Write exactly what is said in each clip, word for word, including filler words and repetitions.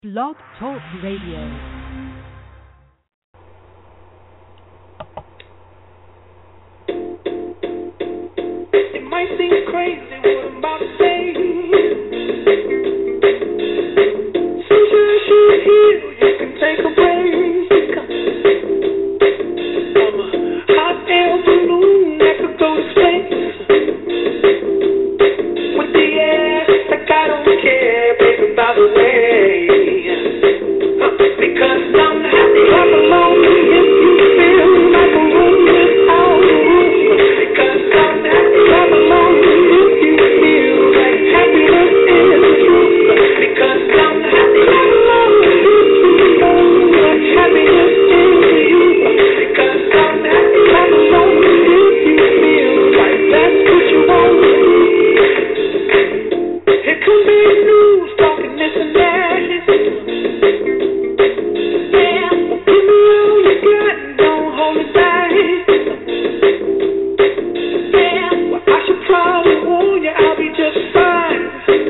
Blog Talk Radio. It might seem crazy what I'm about to say. Since you should heal, you can take a break. I'm a hot air balloon that could go to space. With the air, like I don't care, baby, by the way. Huh, because I'm happy, I'm alone if you feel like a room without a roof. Because I'm happy, I'm alone if you feel like happiness is the truth. Because I'm happy, I'm alone if you know what happiness is to you. Because I'm happy, I'm alone if you feel like that's what you want. It could be news talking this and that. Yeah, give me all you got and don't hold it back. Yeah, well, I should probably warn you, I'll be just fine.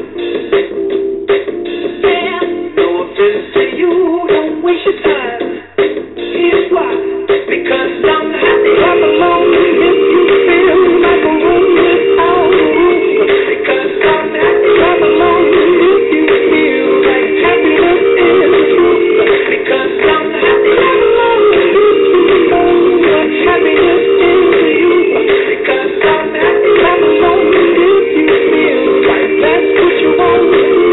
Yeah, no offense to you, don't waste your time. Here's why. Because I'm happy, I'm alone if you feel like a room without a roof. Because I'm happy, I'm alone if you feel like happiness is the truth. Because I'm happy, I'm alone if you know what happiness is to you. Because I'm happy, I'm alone if you feel like that's what you want.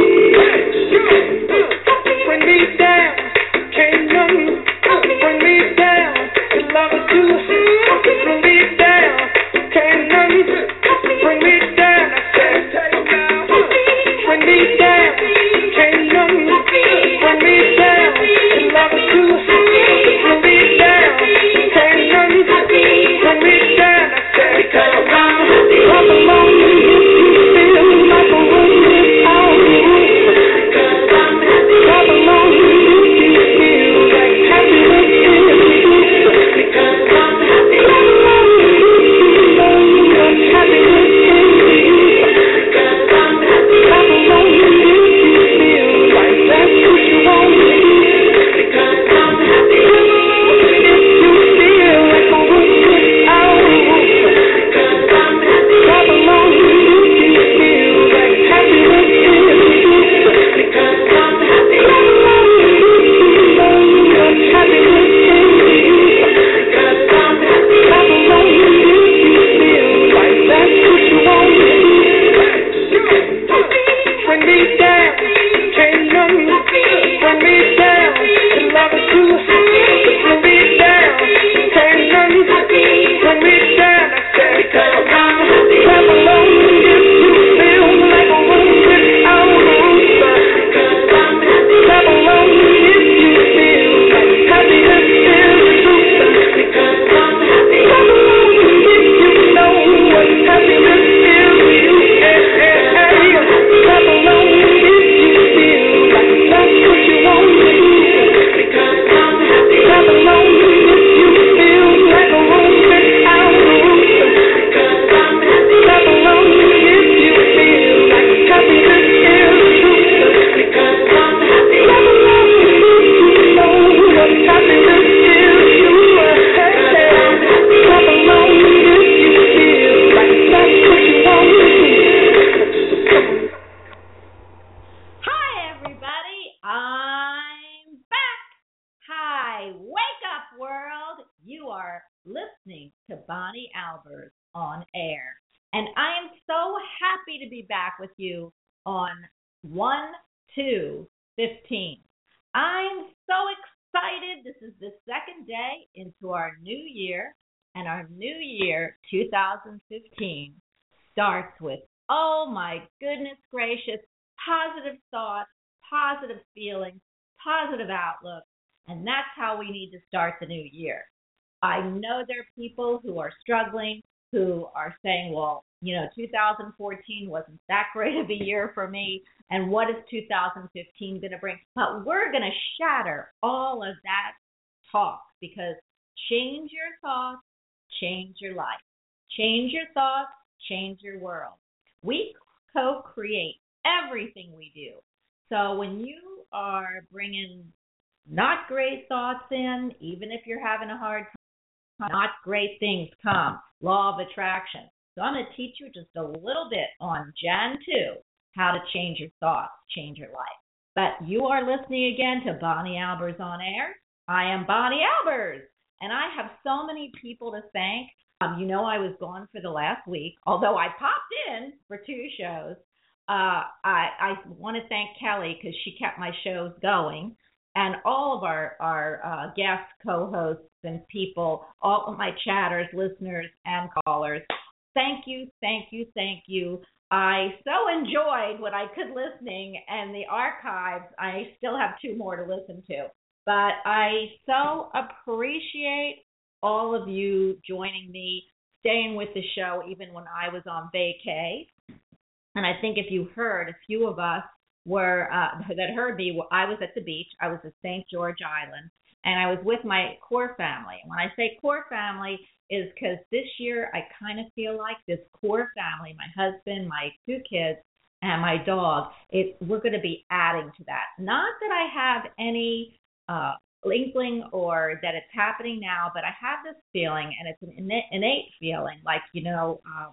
Bring me down, can't nothing bring me down. Your love is too. Bring me down, can't nothing bring me down. I said, bring me down, can't nothing bring me down. Your love is too. Bring me down, can't nothing bring me down. I said, because I'm happy, I'm alone if you feel like a room without a roof. Because I'm happy, I'm alone if you feel like happiness is the truth. Because I'm happy, I'm alone if you know what happiness is to you. Because I'm happy, I'm alone if you feel like that's what you want. Because I'm happy, I'm alone if you feel like a room without a roof. Because I'm happy, I'm alone if you feel like happiness is the truth. Because I'm happy, I'm alone if you know what happiness is to you. Because I'm happy, I'm alone if you feel like that's what you want. Bring me down, can't nothing bring me down. Your love is too. Bring me down, can't nothing bring me down. I said, because I'm happy, I'm alone if you feel like a room without a roof. Because I'm happy, I'm alone if you feel like happiness is the truth. Because I'm happy, I'm alone if you know what happiness is to you. Hey, hey, hey. I'm alone if you feel like that's what you want. Because I'm happy, I'm alone if you feel like a room without a roof. Because I'm happy, I'm alone if you feel like happiness is the truth. Because I'm happy, I'm alone if you know what happiness is to you. Hey, hey. I'm alone if you feel like that's what you want. Hi, everybody. I'm back. Hi, wake up, world. You are listening to Bonnie Albers on air. And I am so happy to be back with you on one two fifteen. I'm so excited. This is the second day into our new year, and our new year, two thousand fifteen, starts with, oh my goodness gracious, positive thoughts, positive feelings, positive outlook, and that's how we need to start the new year. I know there are people who are struggling, who are saying, well, you know, two thousand fourteen wasn't that great of a year for me, and what is two thousand fifteen going to bring? But we're going to shatter all of that talk, because change your thoughts, change your life. Change your thoughts, change your world. We co-create everything we do. So when you are bringing not great thoughts in, even if you're having a hard time, not great things come. Law of attraction. So I'm going to teach you just a little bit on Gen two, how to change your thoughts, change your life. But you are listening again to Bonnie Albers on Air. I am Bonnie Albers, and I have so many people to thank. Um, you know I was gone for the last week, although I popped in for two shows. Uh, I, I want to thank Kelly because she kept my shows going, and all of our, our uh, guest co-hosts and people, all of my chatters, listeners, and callers. Thank you, thank you, thank you. I so enjoyed what I could listening, and the archives, I still have two more to listen to. But I so appreciate all of you joining me, staying with the show even when I was on vacay. And I think if you heard, a few of us were uh, that heard me, I was at the beach. I was at Saint George Island, and I was with my core family. And when I say core family, is because this year I kind of feel like this core family, my husband, my two kids, and my dog, it, we're going to be adding to that. Not that I have any uh, inkling or that it's happening now, but I have this feeling, and it's an innate, innate feeling, like, you know, um,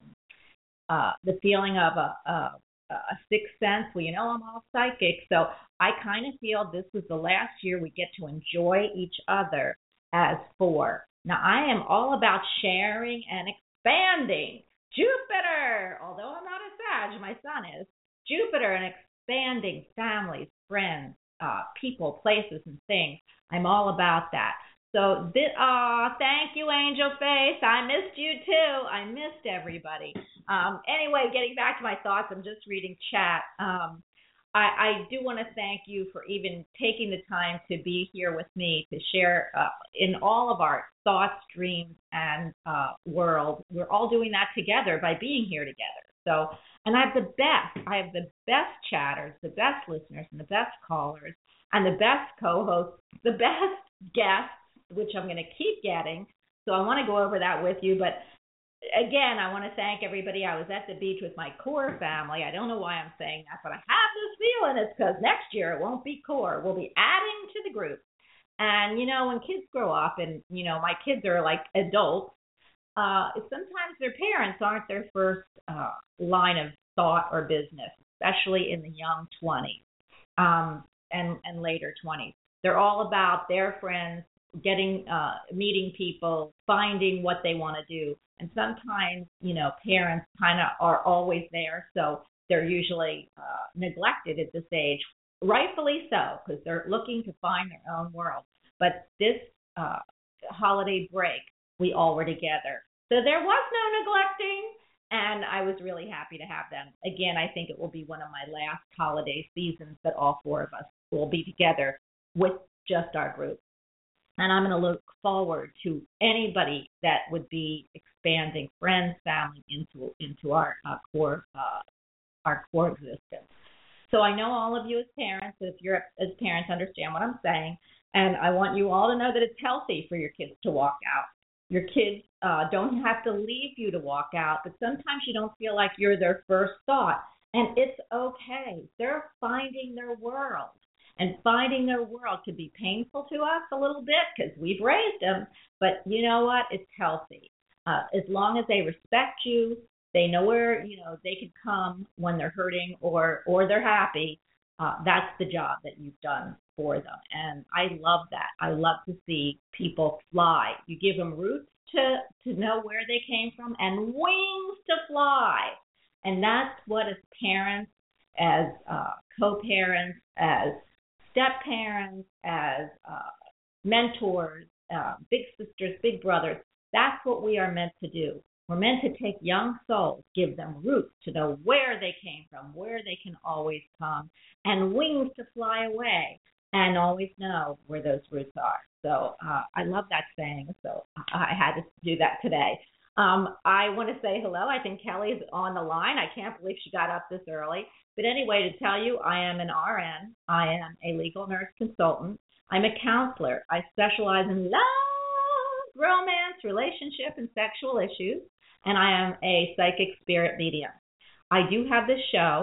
uh, the feeling of a, a, a sixth sense. Well, you know, I'm all psychic, so I kind of feel this was the last year we get to enjoy each other as four. Now, I am all about sharing and expanding. Jupiter, although I'm not a Sag, my son is. Jupiter and expanding families, friends, uh, people, places, and things. I'm all about that. So, this, oh, thank you, Angel Face. I missed you, too. I missed everybody. Um, anyway, getting back to my thoughts, I'm just reading chat. Um, I, I do want to thank you for even taking the time to be here with me to share uh, in all of our thoughts, dreams, and uh, world. We're all doing that together by being here together. So, and I have the best. I have the best chatters, the best listeners, and the best callers, and the best co-hosts, the best guests, which I'm going to keep getting. So I want to go over that with you, but again, I want to thank everybody. I was at the beach with my core family. I don't know why I'm saying that, but I have this feeling it's because next year it won't be core. We'll be adding to the group. And, you know, when kids grow up and, you know, my kids are like adults, uh, sometimes their parents aren't their first uh, line of thought or business, especially in the young twenties um, and, and later twenties. They're all about their friends, getting, uh, meeting people, finding what they want to do. And sometimes, you know, parents kind of are always there, so they're usually uh, neglected at this age, rightfully so, because they're looking to find their own world. But this uh, holiday break, we all were together. So there was no neglecting, and I was really happy to have them. Again, I think it will be one of my last holiday seasons that all four of us will be together with just our group. And I'm going to look forward to anybody that would be expanding friends, family into into our uh, core uh, our core existence. So I know all of you as parents, if you're as parents, understand what I'm saying, and I want you all to know that it's healthy for your kids to walk out. Your kids uh, don't have to leave you to walk out, but sometimes you don't feel like you're their first thought, and it's okay. They're finding their world. And finding their world could be painful to us a little bit because we've raised them. But you know what? It's healthy. Uh, as long as they respect you, they know where, you know, they can come when they're hurting or, or they're happy. Uh, that's the job that you've done for them. And I love that. I love to see people fly. You give them roots to, to know where they came from and wings to fly. And that's what as parents, as uh, co-parents, as step-parents, as uh, mentors, uh, big sisters, big brothers, that's what we are meant to do. We're meant to take young souls, give them roots to know where they came from, where they can always come, and wings to fly away, and always know where those roots are. So uh, I love that saying, so I had to do that today. Um, I want to say hello. I think Kelly is on the line. I can't believe she got up this early. But anyway, to tell you, I am an R N. I am a legal nurse consultant. I'm a counselor. I specialize in love, romance, relationship, and sexual issues. And I am a psychic spirit medium. I do have this show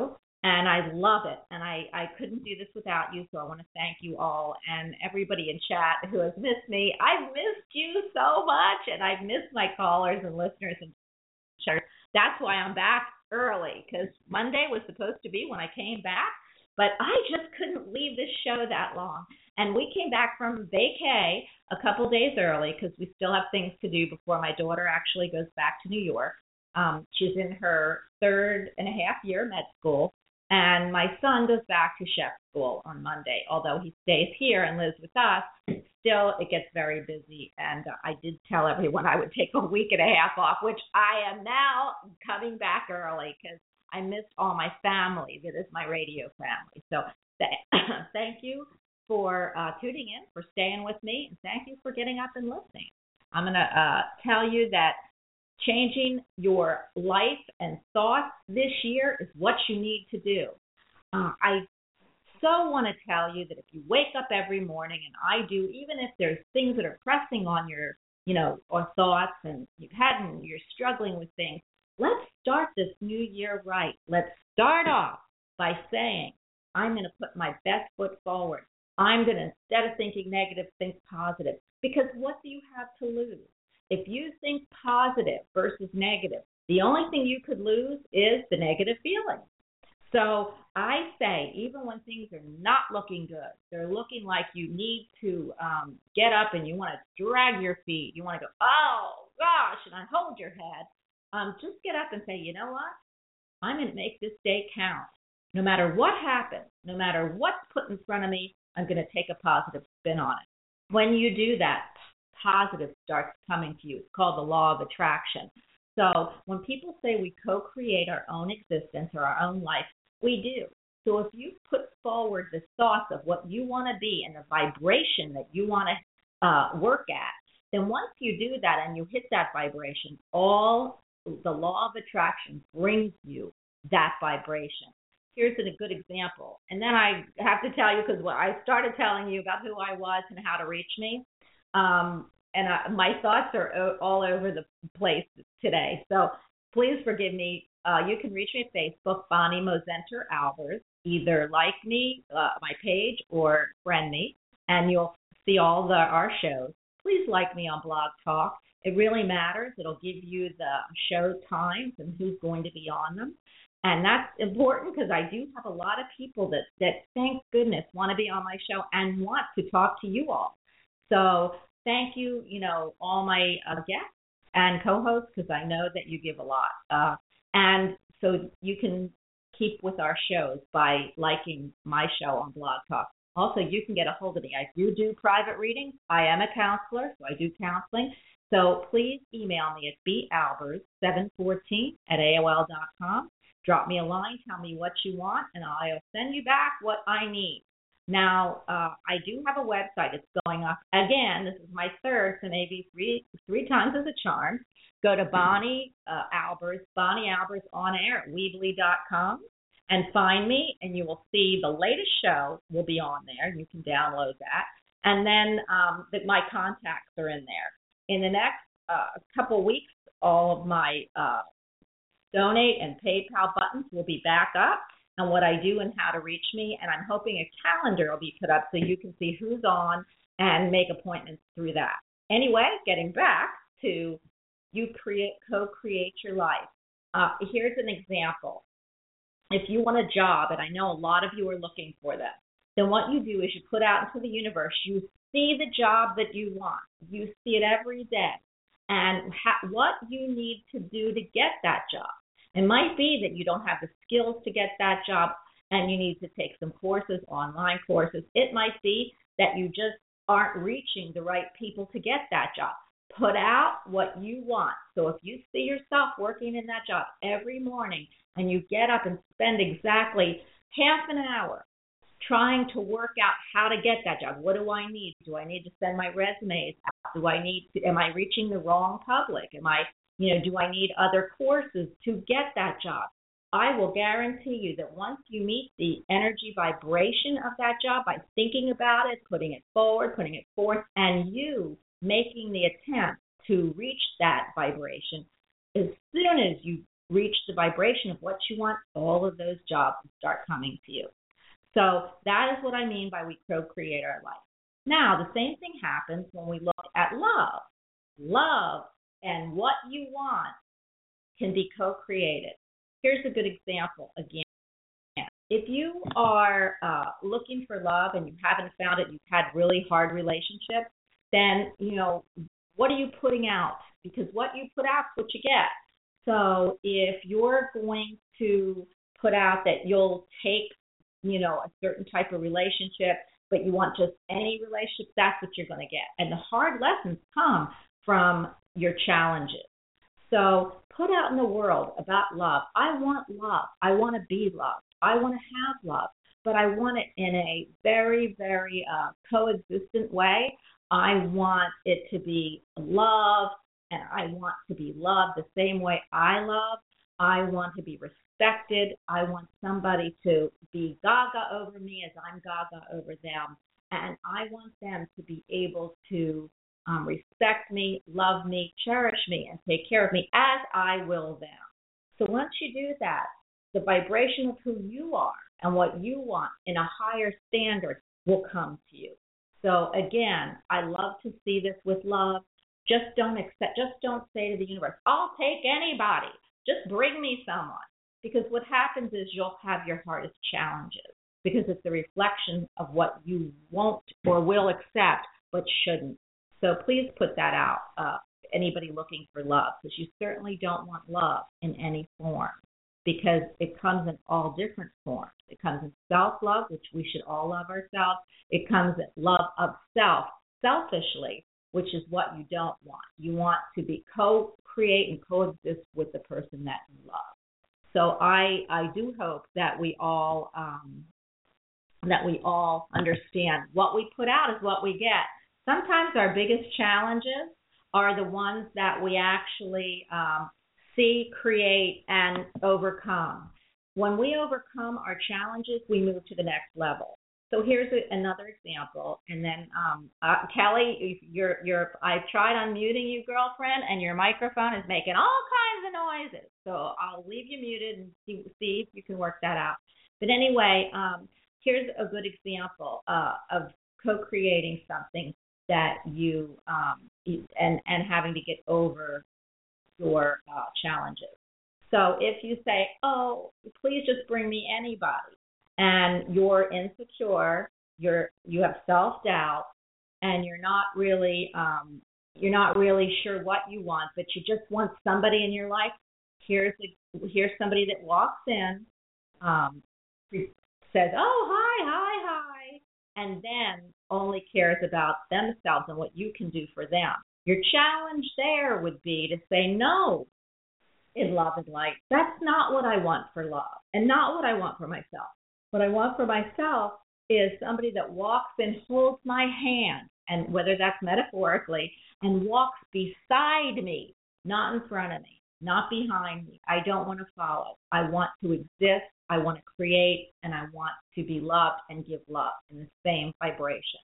And I love it. And I, I couldn't do this without you, so I want to thank you all and everybody in chat who has missed me. I've missed you so much, and I've missed my callers and listeners and shares. That's why I'm back early, because Monday was supposed to be when I came back, but I just couldn't leave this show that long. And we came back from vacay a couple days early because we still have things to do before my daughter actually goes back to New York. Um, she's in her third and a half year med school. And my son goes back to chef school on Monday. Although he stays here and lives with us, still it gets very busy. And uh, I did tell everyone I would take a week and a half off, which I am now coming back early because I missed all my family. That is my radio family. So th- thank you for uh, tuning in, for staying with me, and thank you for getting up and listening. I'm going to uh, tell you that changing your life and thoughts this year is what you need to do. Uh, I so want to tell you that if you wake up every morning, and I do, even if there's things that are pressing on your, you know, or thoughts, and you've had, and you're struggling with things, let's start this new year right. Let's start off by saying, I'm going to put my best foot forward. I'm going to, instead of thinking negative, think positive. Because what do you have to lose? If you think positive versus negative, the only thing you could lose is the negative feeling. So I say, even when things are not looking good, they're looking like you need to um, get up and you want to drag your feet, you want to go, oh, gosh, and I hold your head, um, just get up and say, you know what? I'm going to make this day count. No matter what happens, no matter what's put in front of me, I'm going to take a positive spin on it. When you do that, positive starts coming to you. It's called the law of attraction. So when people say we co-create our own existence or our own life, we do. So if you put forward the thoughts of what you want to be and the vibration that you want to uh, work at, then once you do that and you hit that vibration, all the law of attraction brings you that vibration. Here's a good example. And then I have to tell you, because I started telling you about who I was and how to reach me. Um, and uh, my thoughts are o- all over the place today. So please forgive me. Uh, you can reach me at Facebook, Bonnie Mosenter Albers. Either like me, uh, my page, or friend me, and you'll see all the our shows. Please like me on Blog Talk. It really matters. It'll give you the show times and who's going to be on them. And that's important because I do have a lot of people that, that, thank goodness, want to be on my show and want to talk to you all. So thank you, you know, all my uh, guests and co-hosts, because I know that you give a lot. Uh, and so you can keep with our shows by liking my show on Blog Talk. Also, you can get a hold of me. I do do private readings. I am a counselor, so I do counseling. So please email me at b albers seven fourteen at A O L dot com. Drop me a line, tell me what you want, and I'll send you back what I need. Now, uh, I do have a website. It's going up again. This is my third, so maybe three three times as a charm. Go to Bonnie uh, Albers, Bonnie Albers on air at Weebly dot com, and find me, and you will see the latest show will be on there. You can download that. And then um, the, my contacts are in there. In the next uh, couple weeks, all of my uh, donate and PayPal buttons will be back up, and what I do and how to reach me. And I'm hoping a calendar will be put up so you can see who's on and make appointments through that. Anyway, getting back to you create, co-create your life. Uh, here's an example. If you want a job, and I know a lot of you are looking for them, then what you do is you put out into the universe, you see the job that you want. You see it every day. And ha- what you need to do to get that job. It might be that you don't have the skills to get that job and you need to take some courses, online courses. It might be that you just aren't reaching the right people to get that job. Put out what you want. So if you see yourself working in that job every morning and you get up and spend exactly half an hour trying to work out how to get that job. What do I need? Do I need to send my resumes out? Do I need to, am I reaching the wrong public? Am I, you know, do I need other courses to get that job? I will guarantee you that once you meet the energy vibration of that job by thinking about it, putting it forward, putting it forth, and you making the attempt to reach that vibration, as soon as you reach the vibration of what you want, all of those jobs will start coming to you. So that is what I mean by we co-create our life. Now, the same thing happens when we look at love. Love and what you want can be co-created. Here's a good example again. If you are uh, looking for love and you haven't found it, you've had really hard relationships, then, you know, what are you putting out? Because what you put out is what you get. So if you're going to put out that you'll take, you know, a certain type of relationship, but you want just any relationship, that's what you're going to get. And the hard lessons come from your challenges. So put out in the world about love. I want love. I want to be loved. I want to have love, but I want it in a very, very uh, coexistent way. I want it to be love, and I want to be loved the same way I love. I want to be respected. I want somebody to be gaga over me as I'm gaga over them, and I want them to be able to um, respect me, love me, cherish me, and take care of me as I will them. So once you do that, the vibration of who you are and what you want in a higher standard will come to you. So again, I love to see this with love. Just don't accept, just don't say to the universe, I'll take anybody. Just bring me someone. Because what happens is you'll have your hardest challenges because it's a reflection of what you won't or will accept but shouldn't. So please put that out, uh, anybody looking for love, because you certainly don't want love in any form, because it comes in all different forms. It comes in self-love, which we should all love ourselves. It comes in love of self, selfishly, which is what you don't want. You want to be co-create and coexist with the person that you love. So I I do hope that we all um, that we all understand what we put out is what we get. Sometimes our biggest challenges are the ones that we actually um, see, create, and overcome. When we overcome our challenges, we move to the next level. So here's a, another example, and then um, uh, Kelly, you're you're I tried unmuting you, girlfriend, and your microphone is making all kinds of noises. So I'll leave you muted and see, see if you can work that out. But anyway, um, here's a good example uh, of co-creating something that you um, and and having to get over your uh, challenges. So if you say, oh, please just bring me anybody, and you're insecure, you're you have self-doubt, and you're not really um, you're not really sure what you want, but you just want somebody in your life, here's a, here's somebody that walks in, um, says, oh, hi, hi, hi, and then only cares about themselves and what you can do for them. Your challenge there would be to say no in love and light. That's not what I want for love and not what I want for myself. What I want for myself is somebody that walks and holds my hand, and whether that's metaphorically, and walks beside me, not in front of me, not behind me. I don't want to follow. I want to exist. I want to create, and I want to be loved and give love in the same vibration.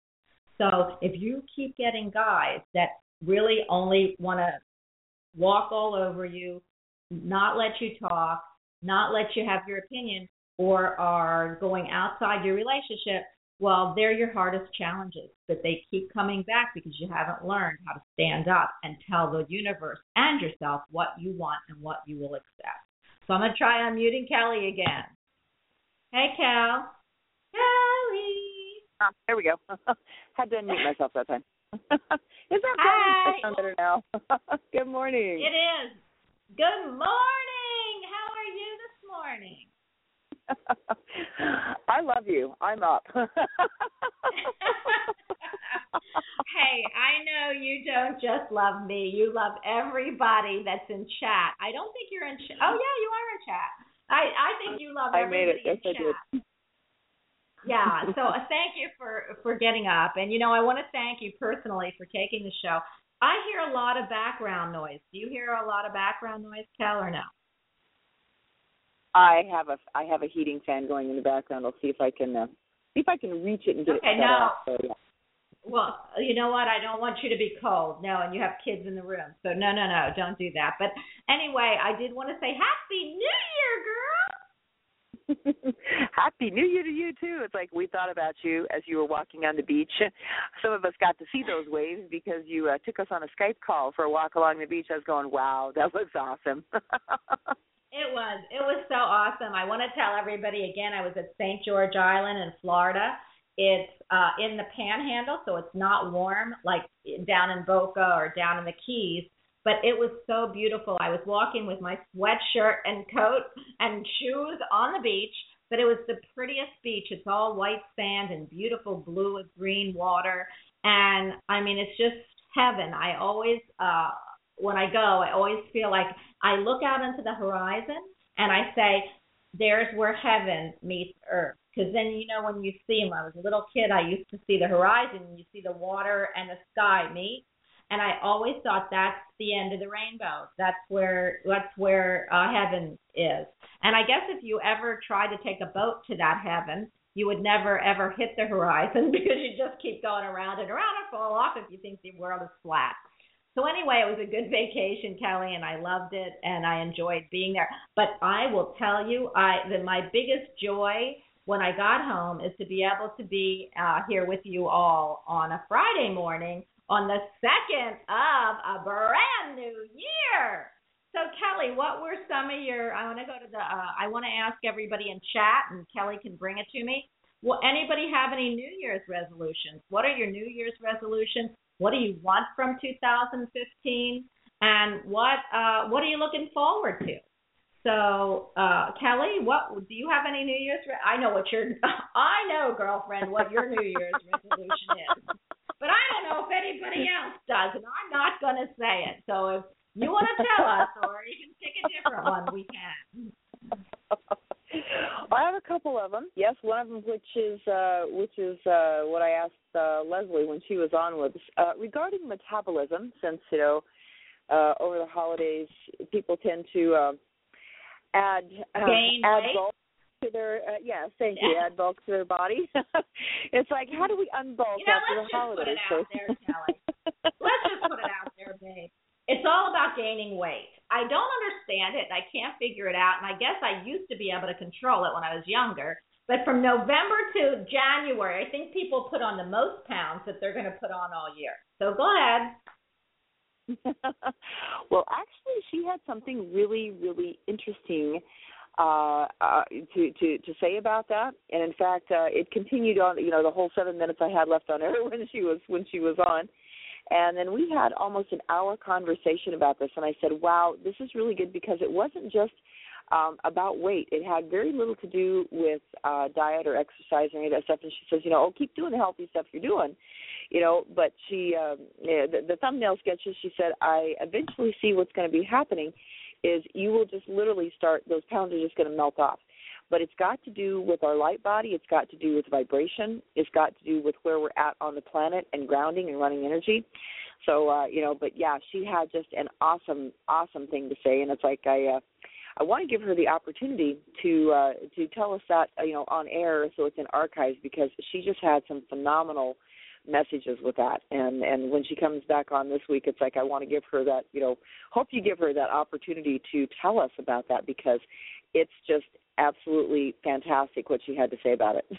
So if you keep getting guys that really only want to walk all over you, not let you talk, not let you have your opinion, or are going outside your relationship, well, they're your hardest challenges. But they keep coming back because you haven't learned how to stand up and tell the universe and yourself what you want and what you will accept. So I'm going to try unmuting Kelly again. Hey, Cal. Kelly. Ah, there we go. Had to unmute myself that time. Is that Hi. better? better now? Good morning. It is. Good morning. How are you this morning? I love you. I'm up. Hey, I know you don't just love me. You love everybody that's in chat. I don't think you're in chat. Oh, yeah, you are in chat. I, I think you love I everybody made it. Yes, in I chat. did. Yeah, so uh, thank you for, for getting up. And, you know, I want to thank you personally for taking the show. I hear a lot of background noise. Do you hear a lot of background noise, Kel, or no? I have a I have a heating fan going in the background. I'll see if I can uh, see if I can reach it and get okay, it set no. off. So, yeah. Well, you know what? I don't want you to be cold. No, and you have kids in the room. So no, no, no, don't do that. But anyway, I did want to say Happy New Year, girl. Happy New Year to you, too. It's like we thought about you as you were walking on the beach. Some of us got to see those waves because you uh, took us on a Skype call for a walk along the beach. I was going, wow, that was awesome. It was. It was so awesome. I want to tell everybody again, I was at Saint George Island in Florida. It's uh, in the Panhandle, so it's not warm like down in Boca or down in the Keys. But it was so beautiful. I was walking with my sweatshirt and coat and shoes on the beach, but it was the prettiest beach. It's all white sand and beautiful blue and green water. And, I mean, it's just heaven. I always, uh, when I go, I always feel like I look out into the horizon and I say, there's where heaven meets earth. Because then, you know, when you see them, when I was a little kid, I used to see the horizon and you see the water and the sky meet. And I always thought that's the end of the rainbow. That's where that's where uh, heaven is. And I guess if you ever tried to take a boat to that heaven, you would never, ever hit the horizon because you just keep going around and around and fall off if you think the world is flat. So anyway, it was a good vacation, Kelly, and I loved it, and I enjoyed being there. But I will tell you, I that my biggest joy when I got home is to be able to be uh, here with you all on a Friday morning on the second of a brand new year. So, Kelly, what were some of your, I want to go to the, uh, I want to ask everybody in chat, and Kelly can bring it to me. Will anybody have any New Year's resolutions? What are your New Year's resolutions? What do you want from two thousand fifteen? And what uh, what are you looking forward to? So, uh, Kelly, what do you have any New Year's? Re- I know what your, I know, girlfriend, what your New Year's resolution is. But I don't know if anybody else does, and I'm not going to say it. So if you want to tell us, or you can pick a different one, we can. I have a couple of them. Yes, one of them, which is uh, which is uh, what I asked uh, Leslie when she was on with us uh, regarding metabolism. Since you know, uh, over the holidays, people tend to uh, add uh, Gain add weight? bulk to their uh, yeah, thank you, add bulk to their body. It's like, how do we unbulk You know, after let's the just holidays? put it out there, Kelly. Let's just put it out there, babe. It's all about gaining weight. I don't understand it, and I can't figure it out, and I guess I used to be able to control it when I was younger. But from November to January, I think people put on the most pounds that they're going to put on all year. So go ahead. Well, actually, she had something really, really interesting uh, uh, to, to, to say about that. And in fact, uh, it continued on, you know, the whole seven minutes I had left on her when she was when she was on. And then we had almost an hour conversation about this, and I said, wow, this is really good because it wasn't just um, about weight. It had very little to do with uh, diet or exercise or any of that stuff. And she says, you know, oh, keep doing the healthy stuff you're doing, you know. But she, um, yeah, the, the thumbnail sketches, she said, I eventually see what's going to be happening is you will just literally start, those pounds are just going to melt off. But it's got to do with our light body. It's got to do with vibration. It's got to do with where we're at on the planet and grounding and running energy. So, uh, you know, but, yeah, she had just an awesome, awesome thing to say. And it's like I uh, I want to give her the opportunity to uh, to tell us that, uh, you know, on air so it's in archives because she just had some phenomenal messages with that. And, and when she comes back on this week, it's like I want to give her that, you know, hope you give her that opportunity to tell us about that because it's just absolutely fantastic what she had to say about it.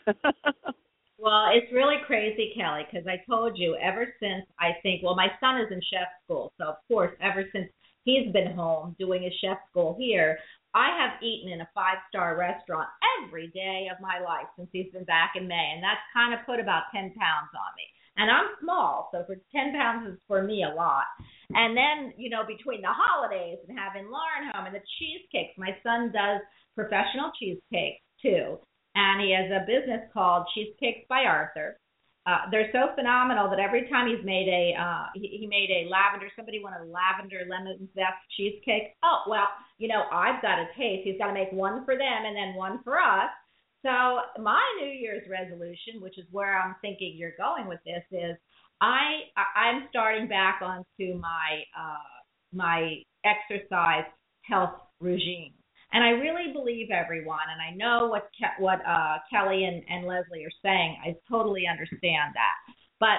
Well, it's really crazy, Kelly, because I told you ever since I think, well, my son is in chef school. So, of course, ever since he's been home doing his chef school here, I have eaten in a five-star restaurant every day of my life since he's been back in May. And that's kind of put about ten pounds on me. And I'm small, so for ten pounds is for me a lot. And then, you know, between the holidays and having Lauren home and the cheesecakes, my son does professional cheesecakes too. And he has a business called Cheesecakes by Arthur. Uh, they're so phenomenal that every time he's made a, uh, he, he made a lavender, somebody wanted a lavender lemon zest cheesecake. Oh, well, you know, I've got a taste. He's got to make one for them and then one for us. So my New Year's resolution, which is where I'm thinking you're going with this, is I I'm starting back onto my uh, my exercise health regime, and I really believe everyone, and I know what Ke- what uh, Kelly and, and Leslie are saying. I totally understand that, but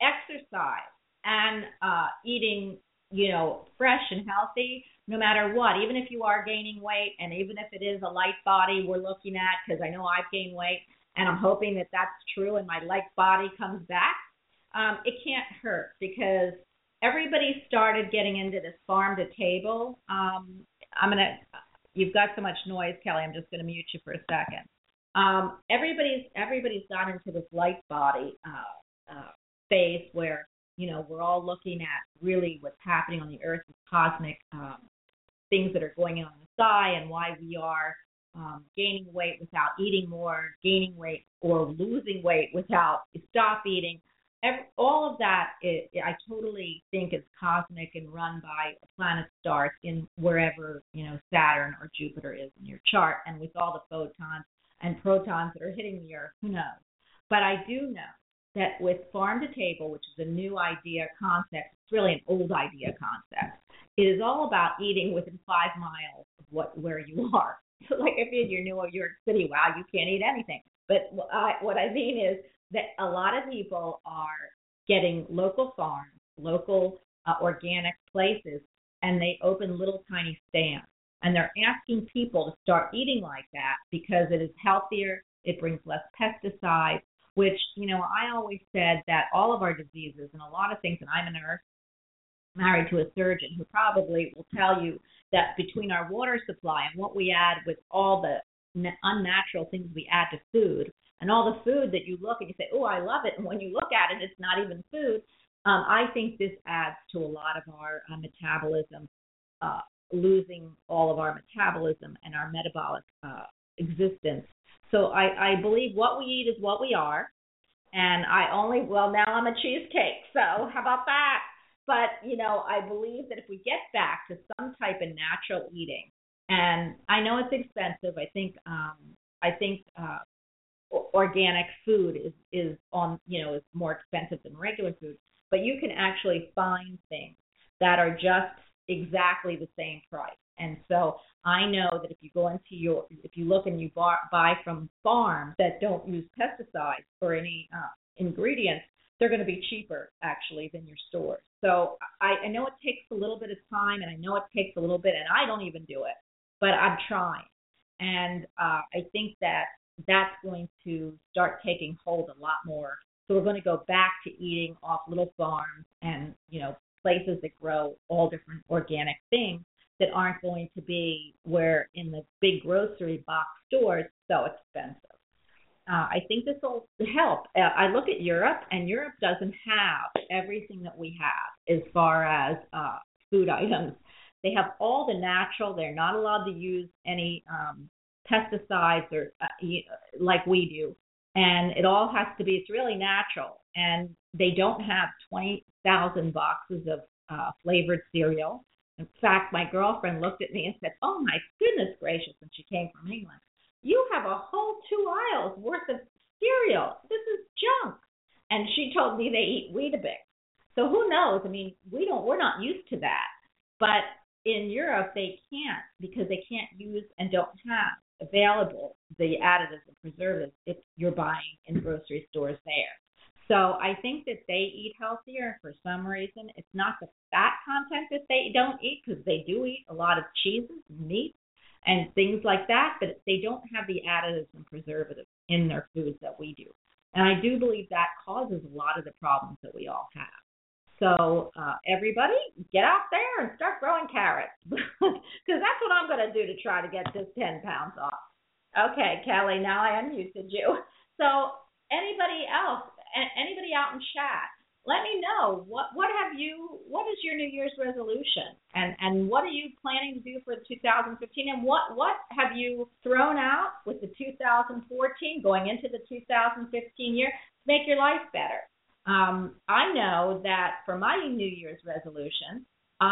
exercise and uh, eating, you know, fresh and healthy, no matter what, even if you are gaining weight and even if it is a light body we're looking at, because I know I've gained weight and I'm hoping that that's true and my light body comes back, um, it can't hurt because everybody started getting into this farm to table. Um, I'm going to, you've got so much noise, Kelly, I'm just going to mute you for a second. Um, everybody's, everybody's got into this light body uh, uh, phase where, you know, we're all looking at really what's happening on the earth with cosmic um, things that are going on in the sky and why we are um, gaining weight without eating more, gaining weight or losing weight without stop eating. Every, all of that, is, I totally think is cosmic and run by a planet stars in wherever, you know, Saturn or Jupiter is in your chart, and with all the photons and protons that are hitting the earth, who knows? But I do know that with farm to table, which is a new idea concept, it's really an old idea concept. It is all about eating within five miles of what where you are. So like if you're in your New York City, wow, you can't eat anything. But I, what I mean is that a lot of people are getting local farms, local uh, organic places, and they open little tiny stands. And they're asking people to start eating like that because it is healthier, it brings less pesticides, which, you know, I always said that all of our diseases and a lot of things, and I'm a nurse, married to a surgeon who probably will tell you that between our water supply and what we add with all the unnatural things we add to food, and all the food that you look and you say, oh, I love it, and when you look at it, it's not even food, um, I think this adds to a lot of our uh, metabolism, uh, losing all of our metabolism and our metabolic uh, existence. So I, I believe what we eat is what we are, and I only, well, now I'm a cheesecake, so how about that? But, you know, I believe that if we get back to some type of natural eating, and I know it's expensive, I think um, I think uh, organic food is, is on, you know, is more expensive than regular food, but you can actually find things that are just exactly the same price. And so I know that if you go into your, if you look and you buy, buy from farms that don't use pesticides or any uh, ingredients, they're going to be cheaper, actually, than your stores. So I, I know it takes a little bit of time, and I know it takes a little bit, and I don't even do it, but I'm trying. And uh, I think that that's going to start taking hold a lot more. So we're going to go back to eating off little farms and, you know, places that grow all different organic things that aren't going to be where in the big grocery box stores so expensive. Uh, I think this will help. Uh, I look at Europe, and Europe doesn't have everything that we have as far as uh, food items. They have all the natural. They're not allowed to use any um, pesticides or uh, like we do. And it all has to be, it's really natural. And they don't have twenty thousand boxes of uh, flavored cereal. In fact, my girlfriend looked at me and said, oh, my goodness gracious, when she came from England. You have a whole two aisles worth of cereal. This is junk. And she told me they eat Weetabix. So who knows? I mean, we don't, we're not used to that. But in Europe, they can't because they can't use and don't have available the additives and preservatives if you're buying in grocery stores there. So I think that they eat healthier for some reason. It's not the fat content that they don't eat because they do eat a lot of cheeses and meat and things like that, but they don't have the additives and preservatives in their foods that we do. And I do believe that causes a lot of the problems that we all have. So uh, everybody, get out there and start growing carrots because that's what I'm going to do to try to get this ten pounds off. Okay, Kelly, now I unmuted you. So anybody else, anybody out in chat, let me know what what have you what is your New Year's resolution and and what are you planning to do for two thousand fifteen and what what have you thrown out with the two thousand fourteen going into the two thousand fifteen year to make your life better. Um, I know that for my New Year's resolution,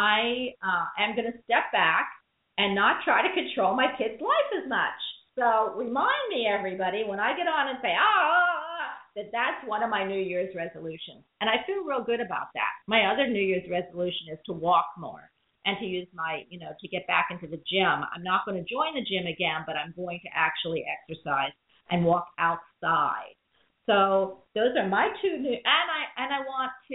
I uh, am going to step back and not try to control my kids' life as much. So remind me, everybody, when I get on and say, ah, that that's one of my New Year's resolutions. And I feel real good about that. My other New Year's resolution is to walk more and to use my, you know, to get back into the gym. I'm not going to join the gym again, but I'm going to actually exercise and walk outside. So those are my two new, and I and I want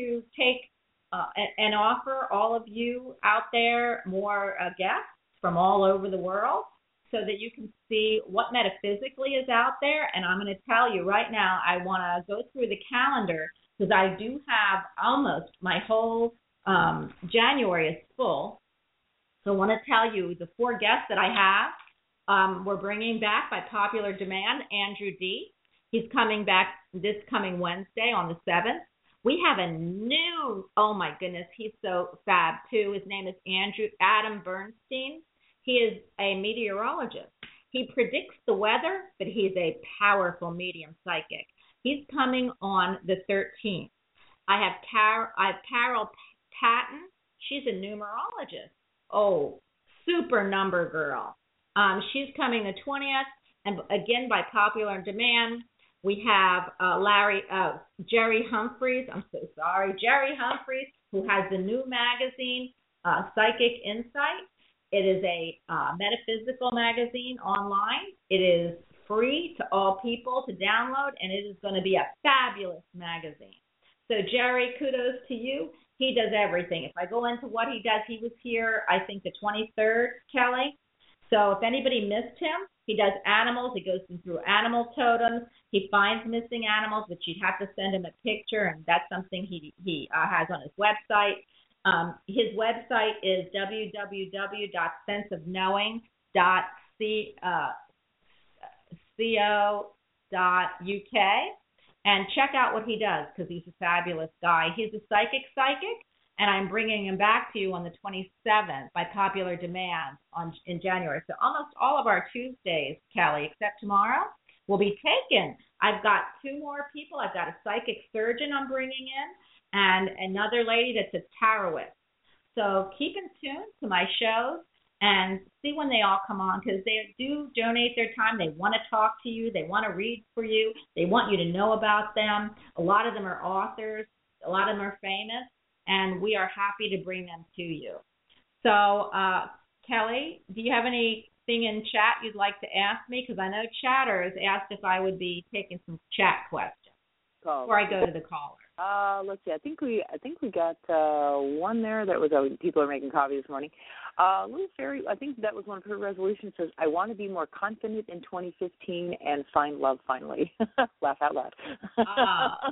to take uh, and offer all of you out there more uh, guests from all over the world so that you can see what metaphysically is out there. And I'm going to tell you right now, I want to go through the calendar because I do have almost my whole um, January is full. So I want to tell you the four guests that I have. Um, we're bringing back by popular demand Andrew D. He's coming back this coming Wednesday on the seventh. We have a new, oh my goodness, he's so fab too. His name is Andrew Adam Bernstein. He is a meteorologist. He predicts the weather, but he's a powerful medium psychic. He's coming on the thirteenth. I have Car- I have Carol Patton. She's a numerologist. Oh, super number girl. Um, she's coming the twentieth, and again by popular demand. We have uh, Larry, uh, Jerry Humphreys. I'm so sorry, Jerry Humphreys, who has the new magazine, uh, Psychic Insight. It is a uh, metaphysical magazine online. It is free to all people to download, and it is going to be a fabulous magazine. So, Jerry, kudos to you. He does everything. If I go into what he does, he was here, I think, the twenty-third, Kelly. So if anybody missed him, he does animals. He goes through animal totems. He finds missing animals, but you'd have to send him a picture, and that's something he he uh, has on his website. Um, his website is w w w dot sense of knowing dot co dot u k, and check out what he does because he's a fabulous guy. He's a psychic psychic, and I'm bringing him back to you on the twenty-seventh by popular demand on in January. So almost all of our Tuesdays, Kelly, except tomorrow, will be taken. I've got two more people. I've got a psychic surgeon I'm bringing in and another lady that's a tarotist. So keep in tune to my shows and see when they all come on because they do donate their time. They want to talk to you. They want to read for you. They want you to know about them. A lot of them are authors. A lot of them are famous. And we are happy to bring them to you. So, uh, Kelly, do you have anything in chat you'd like to ask me? Because I know chatters asked if I would be taking some chat questions Call. before I go to the caller. Uh, let's see. I think we I think we got uh, one there that was uh, people are making coffee this morning. Uh, Little Fairy, I think that was one of her resolutions. Says I want to be more confident in twenty fifteen and find love finally. Laugh out loud. uh,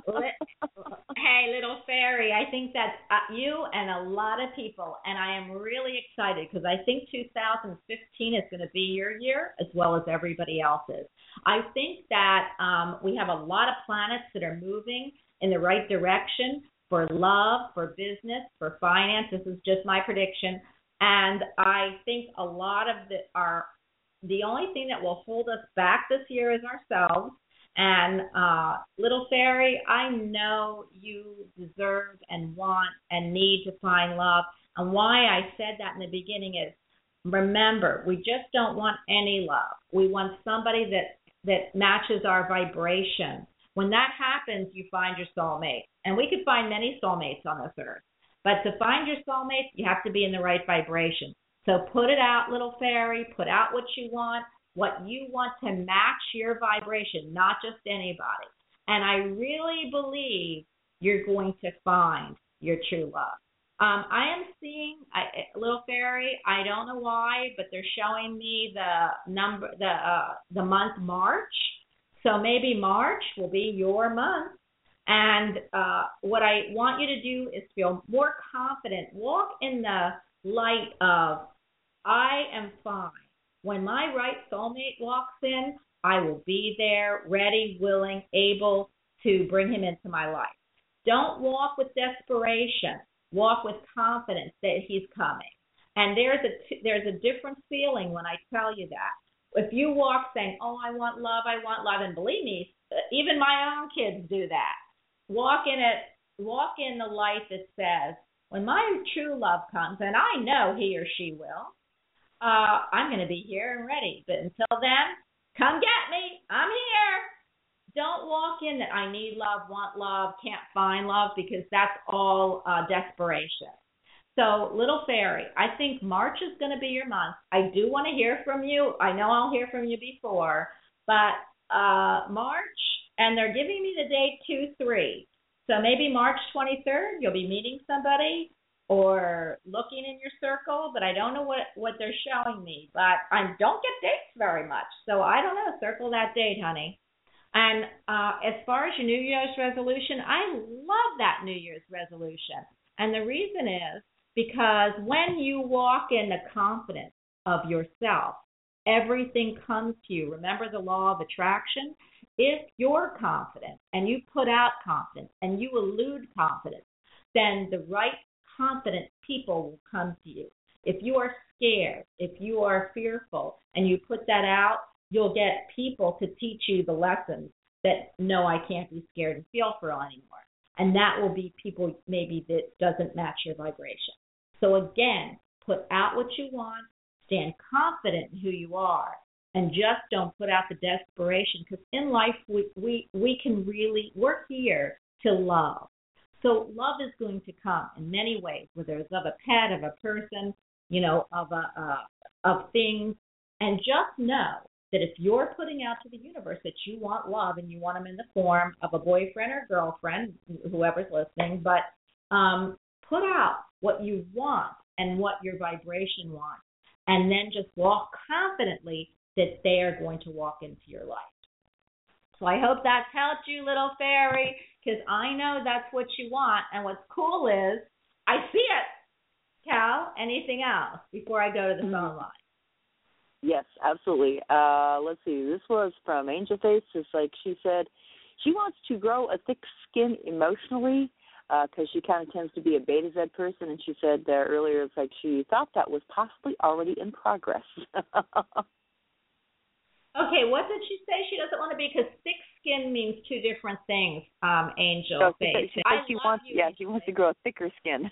hey, Little Fairy, I think that's uh, you and a lot of people, and I am really excited because I think two thousand fifteen is going to be your year as well as everybody else's. I think that um, we have a lot of planets that are moving in the right direction for love, for business, for finance. This is just my prediction. And I think a lot of the our the only thing that will hold us back this year is ourselves. And uh, Little Fairy, I know you deserve and want and need to find love. And why I said that in the beginning is, remember, we just don't want any love. We want somebody that, that matches our vibration. When that happens, you find your soulmate. And we could find many soulmates on this earth. But to find your soulmate, you have to be in the right vibration. So put it out, Little Fairy. Put out what you want, what you want to match your vibration, not just anybody. And I really believe you're going to find your true love. Um, I am seeing, I, Little Fairy, I don't know why, but they're showing me the number, the uh, the month March. So maybe March will be your month. And uh, what I want you to do is feel more confident. Walk in the light of, I am fine. When my right soulmate walks in, I will be there, ready, willing, able to bring him into my life. Don't walk with desperation. Walk with confidence that he's coming. And there's a, there's a different feeling when I tell you that. If you walk saying, oh, I want love, I want love, and believe me, even my own kids do that. Walk in it, walk in the light that says, when my true love comes, and I know he or she will, uh, I'm going to be here and ready. But until then, come get me. I'm here. Don't walk in that I need love, want love, can't find love, because that's all uh, desperation. So, Little Fairy, I think March is going to be your month. I do want to hear from you. I know I'll hear from you before, but uh, March, and they're giving me the date two three. So maybe March twenty-third, you'll be meeting somebody or looking in your circle, but I don't know what, what they're showing me. But I don't get dates very much, so I don't know. Circle that date, honey. And uh, as far as your New Year's resolution, I love that New Year's resolution. And the reason is because when you walk in the confidence of yourself, everything comes to you. Remember the law of attraction? If you're confident and you put out confidence and you elude confidence, then the right confident people will come to you. If you are scared, if you are fearful, and you put that out, you'll get people to teach you the lessons that, no, I can't be scared and fearful anymore. And that will be people maybe that doesn't match your vibration. So again, put out what you want, stand confident in who you are, and just don't put out the desperation, because in life we, we, we can really, we're here to love. So love is going to come in many ways, whether it's of a pet, of a person, you know, of a uh, of things. And just know that if you're putting out to the universe that you want love and you want them in the form of a boyfriend or girlfriend, whoever's listening, but um, put out what you want and what your vibration wants, and then just walk confidently that they are going to walk into your life. So I hope that's helped you, little fairy, because I know that's what you want. And what's cool is I see it. Cal, anything else before I go to the phone line? Yes, absolutely. Uh, let's see. This was from Angel Face. It's like she said she wants to grow a thick skin emotionally because uh, she kind of tends to be a beta Z person. And she said uh, earlier it's like she thought that was possibly already in progress. Okay, what did she say she doesn't want to be? Because thick skin means two different things, um, Angel so Face. She, I she love wants, you, yeah, Angel she wants Face. to grow a thicker skin.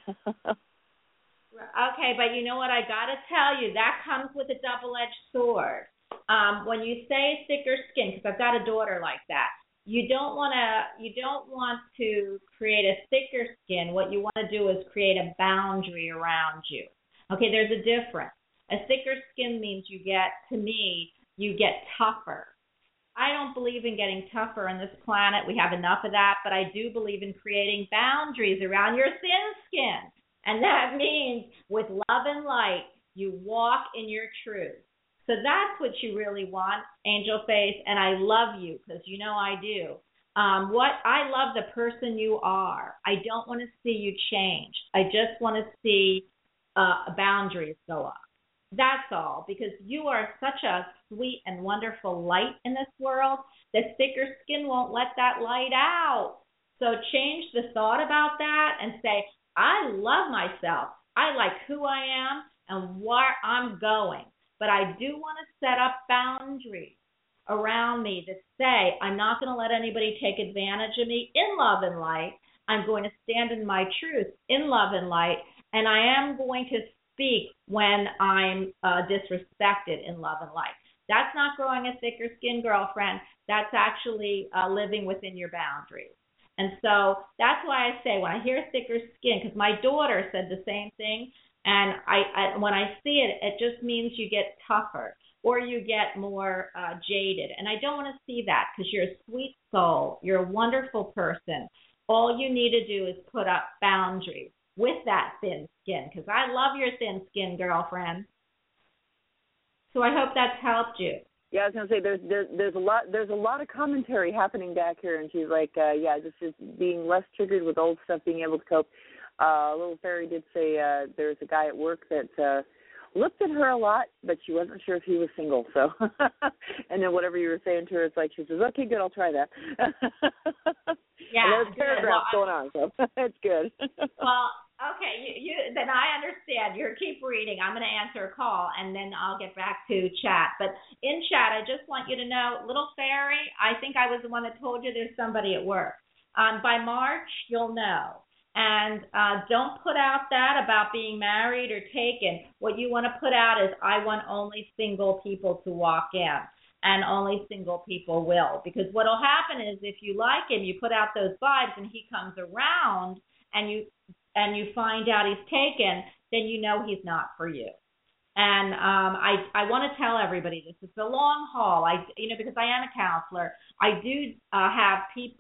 Okay, but you know what? I got to tell you, that comes with a double-edged sword. Um, when you say thicker skin, because I've got a daughter like that, you don't want to you don't want to create a thicker skin. What you want to do is create a boundary around you. Okay, there's a difference. A thicker skin means you get, to me, you get tougher. I don't believe in getting tougher on this planet. We have enough of that, but I do believe in creating boundaries around your thin skin. And that means with love and light, you walk in your truth. So that's what you really want, Angel Face, and I love you because you know I do. Um, what I love the person you are. I don't want to see you change. I just want to see uh, boundaries go up. That's all, because you are such a sweet and wonderful light in this world that thicker skin won't let that light out. So change the thought about that and say, I love myself. I like who I am and where I'm going. But I do want to set up boundaries around me that say I'm not going to let anybody take advantage of me in love and light. I'm going to stand in my truth in love and light, and I am going to speak when I'm uh, disrespected in love and light. That's not growing a thicker skin, girlfriend. That's actually uh, living within your boundaries. And so that's why I say when I hear thicker skin, because my daughter said the same thing, and I, I when I see it, it just means you get tougher or you get more uh, jaded. And I don't want to see that because you're a sweet soul. You're a wonderful person. All you need to do is put up boundaries with that thin skin, because I love your thin skin, girlfriend. So I hope that's helped you. Yeah, I was gonna say there's there's there's a lot there's a lot of commentary happening back here, and she's like, uh, yeah, this is being less triggered with old stuff, being able to cope. Uh, Little Fairy did say uh, there's a guy at work that uh, looked at her a lot, but she wasn't sure if he was single. So, and then whatever you were saying to her, it's like she says, okay, good, I'll try that. Yeah, and there's paragraphs well, going on, so it's good. Well, okay, you, you then I understand. You keep reading. I'm going to answer a call, and then I'll get back to chat. But in chat, I just want you to know, Little Fairy, I think I was the one that told you there's somebody at work. Um, by March, you'll know. And uh, don't put out that about being married or taken. What you want to put out is, I want only single people to walk in, and only single people will. Because what will happen is if you like him, you put out those vibes, and he comes around, and you and you find out he's taken, then you know he's not for you. And um, I I want to tell everybody this. It's a long haul. I you know because I am a counselor. I do uh, have people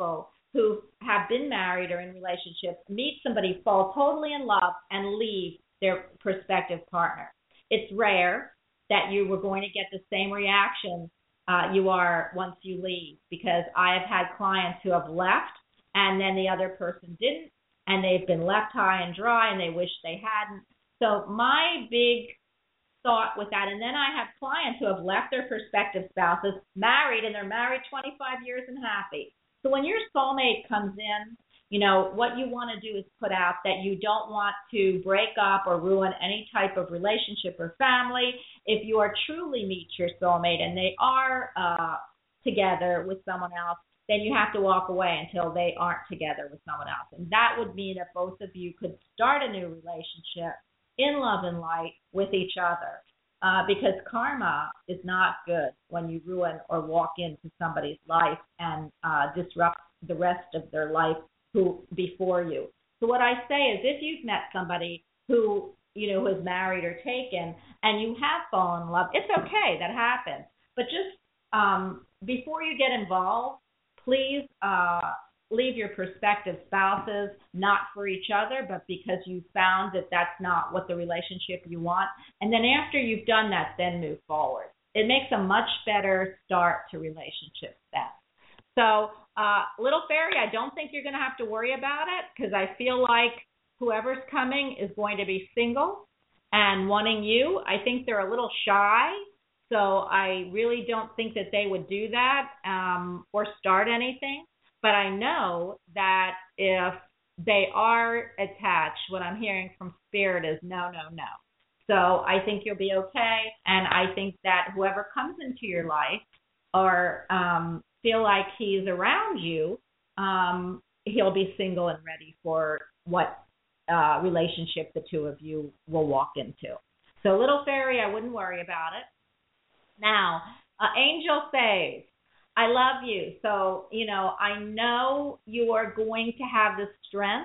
who have been married or in relationships meet somebody, fall totally in love, and leave their prospective partner. It's rare that you were going to get the same reaction uh, you are once you leave, because I have had clients who have left and then the other person didn't, and they've been left high and dry and they wish they hadn't. So my big thought with that, and then I have clients who have left their prospective spouses, married, and they're married twenty-five years and happy. So when your soulmate comes in, you know, what you want to do is put out that you don't want to break up or ruin any type of relationship or family. If you are truly meet your soulmate and they are uh, together with someone else, then you have to walk away until they aren't together with someone else. And that would mean that both of you could start a new relationship in love and light with each other, uh, because karma is not good when you ruin or walk into somebody's life and uh, disrupt the rest of their life who before you. So what I say is, if you've met somebody who, you know, who is married or taken and you have fallen in love, it's okay, that happens. But just um, before you get involved, please uh, leave your prospective spouses, not for each other, but because you found that that's not what the relationship you want. And then after you've done that, then move forward. It makes a much better start to relationships then. So, uh, Little Fairy, I don't think you're going to have to worry about it, because I feel like whoever's coming is going to be single and wanting you. I think they're a little shy, so I really don't think that they would do that um, or start anything. But I know that if they are attached, what I'm hearing from Spirit is no, no, no. So I think you'll be okay, and I think that whoever comes into your life or um, feel like he's around you, um, he'll be single and ready for what uh, relationship the two of you will walk into. So Little Fairy, I wouldn't worry about it. Now, uh, Angel says, I love you. So, you know, I know you are going to have the strength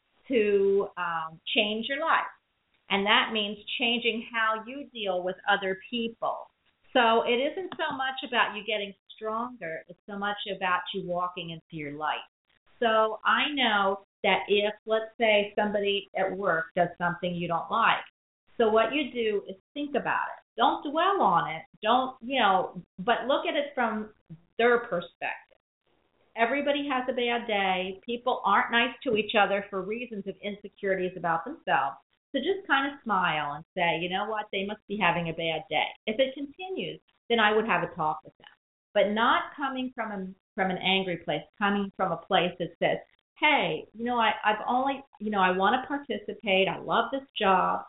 to um, change your life. And that means changing how you deal with other people. So it isn't so much about you getting stronger. It's so much about you walking into your light. So I know that if, let's say, somebody at work does something you don't like, so what you do is think about it. Don't dwell on it. Don't, you know, but look at it from their perspective. Everybody has a bad day. People aren't nice to each other for reasons of insecurities about themselves. So just kind of smile and say, you know what, they must be having a bad day. If it continues, then I would have a talk with them. But not coming from a, from an angry place, coming from a place that says, hey, you know, I, I've only, you know, I want to participate. I love this job.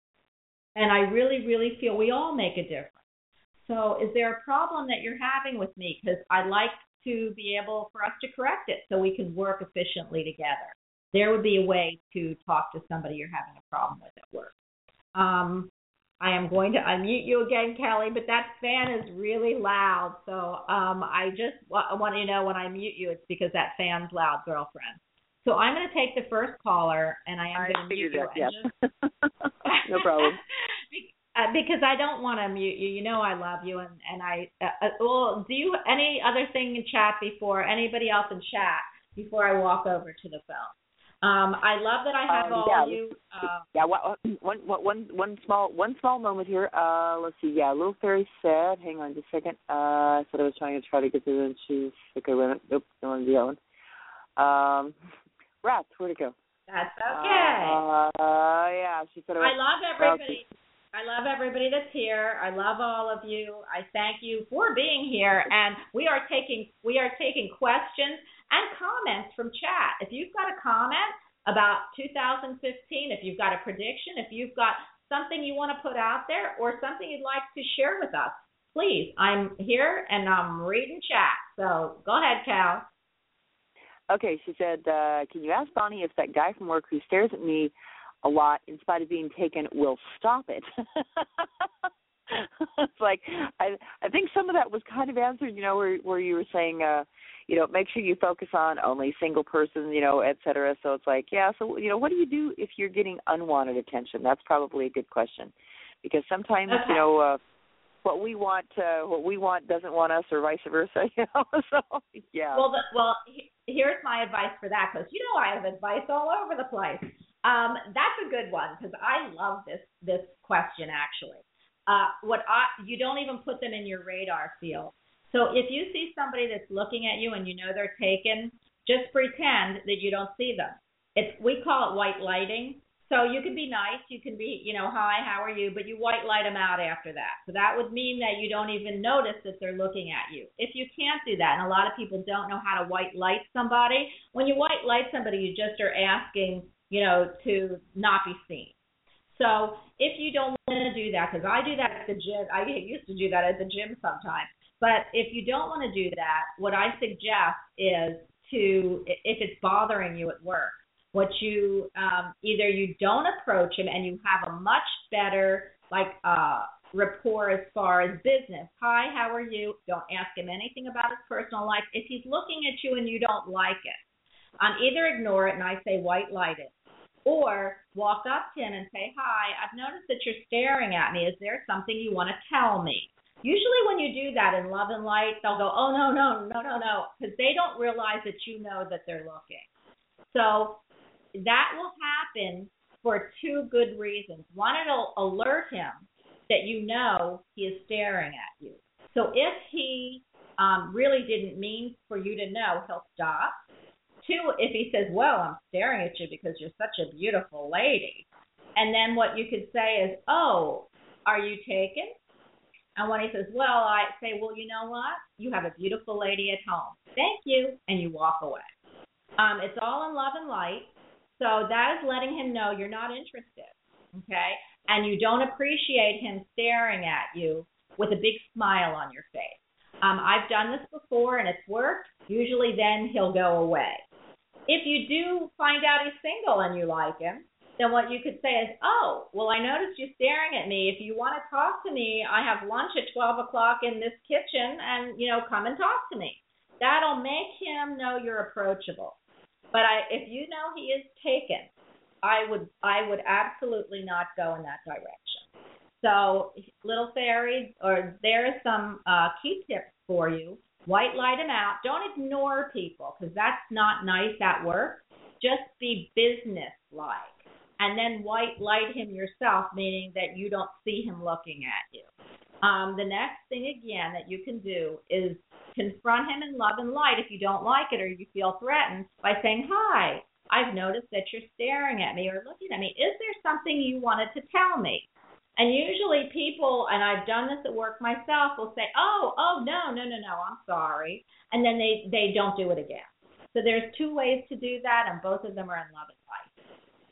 And I really, really feel we all make a difference. So is there a problem that you're having with me? Because I'd like to be able for us to correct it so we can work efficiently together. There would be a way to talk to somebody you're having a problem with at work. Um, I am going to unmute you again, Kelly, but that fan is really loud. So um, I just w- want you to know when I mute you, it's because that fan's loud, girlfriend. So I'm going to take the first caller, and I am I going to mute that, you. Yes. Just... No problem. Uh, because I don't want to mute you. You know I love you, and and I. Uh, well, do you any other thing in chat before anybody else in chat before I walk over to the phone? Um, I love that I have um, all yeah, of you. Uh, yeah, one, one, one, one small, one small moment here. Uh, let's see. Yeah, Little Fairy said. Hang on just a second. Uh, I said I was trying to try to get to the. And she's okay. Wait a minute. Nope, don't want to do that one. Um, Rats, where'd it go? That's okay. Uh, yeah, she said. I love everybody. I love everybody that's here. I love all of you. I thank you for being here, and we are taking we are taking questions and comments from chat. If you've got a comment about two thousand fifteen, if you've got a prediction, if you've got something you want to put out there or something you'd like to share with us, please. I'm here and I'm reading chat. So go ahead, Cal. Okay, she said, uh, can you ask Bonnie if that guy from work who stares at me a lot in spite of being taken will stop it? It's like, I I think some of that was kind of answered, you know, where where you were saying, uh, you know, make sure you focus on only single person, you know, et cetera. So it's like, yeah, so, you know, what do you do if you're getting unwanted attention? That's probably a good question. Because sometimes, okay. you know, uh, what we want, uh, what we want doesn't want us, or vice versa. You know, so yeah. Well, the, well, he, here's my advice for that, because you know I have advice all over the place. Um, that's a good one, because I love this this question actually. Uh, what I you don't even put them in your radar field. So if you see somebody that's looking at you and you know they're taken, just pretend that you don't see them. It's we call it white lighting. So you can be nice, you can be, you know, hi, how are you, but you white light them out after that. So that would mean that you don't even notice that they're looking at you. If you can't do that, and a lot of people don't know how to white light somebody, when you white light somebody, you just are asking, you know, to not be seen. So if you don't want to do that, because I do that at the gym, I used to do that at the gym sometimes, but if you don't want to do that, what I suggest is to, if it's bothering you at work, what you um, either you don't approach him and you have a much better like uh, rapport as far as business. Hi, how are you? Don't ask him anything about his personal life. If he's looking at you and you don't like it, um, either ignore it and I say white light it, or walk up to him and say, hi, I've noticed that you're staring at me. Is there something you want to tell me? Usually when you do that in love and light, they'll go, oh, no, no, no, no, no, because they don't realize that you know that they're looking. So that will happen for two good reasons. One, it'll alert him that you know he is staring at you. So if he um, really didn't mean for you to know, he'll stop. Two, if he says, well, I'm staring at you because you're such a beautiful lady. And then what you could say is, oh, are you taken? And when he says, well, I say, well, you know what? You have a beautiful lady at home. Thank you. And you walk away. Um, it's all in love and light. So that is letting him know you're not interested, okay? And you don't appreciate him staring at you with a big smile on your face. Um, I've done this before, and it's worked. Usually then he'll go away. If you do find out he's single and you like him, then what you could say is, oh, well, I noticed you staring at me. If you want to talk to me, I have lunch at twelve o'clock in this kitchen, and, you know, come and talk to me. That'll make him know you're approachable. But I, if you know he is taken, I would I would absolutely not go in that direction. So, little fairies, or there are some uh, key tips for you. White light him out. Don't ignore people, because that's not nice at work. Just be business-like. And then white light him yourself, meaning that you don't see him looking at you. Um, the next thing, again, that you can do is confront him in love and light if you don't like it or you feel threatened by saying, hi, I've noticed that you're staring at me or looking at me. Is there something you wanted to tell me? And usually people, and I've done this at work myself, will say, oh, oh, no, no, no, no, I'm sorry. And then they, they don't do it again. So there's two ways to do that, and both of them are in love and light.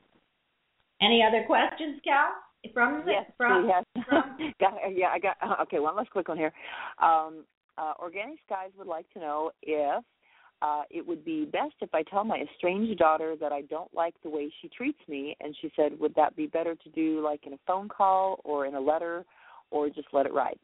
Any other questions, Cal? From the, yes, from, yes. from got, yeah, I got. Okay, one last quick one here. Um, uh, Organic Skies would like to know if uh, it would be best if I tell my estranged daughter that I don't like the way she treats me, and she said, would that be better to do like in a phone call or in a letter, or just let it ride?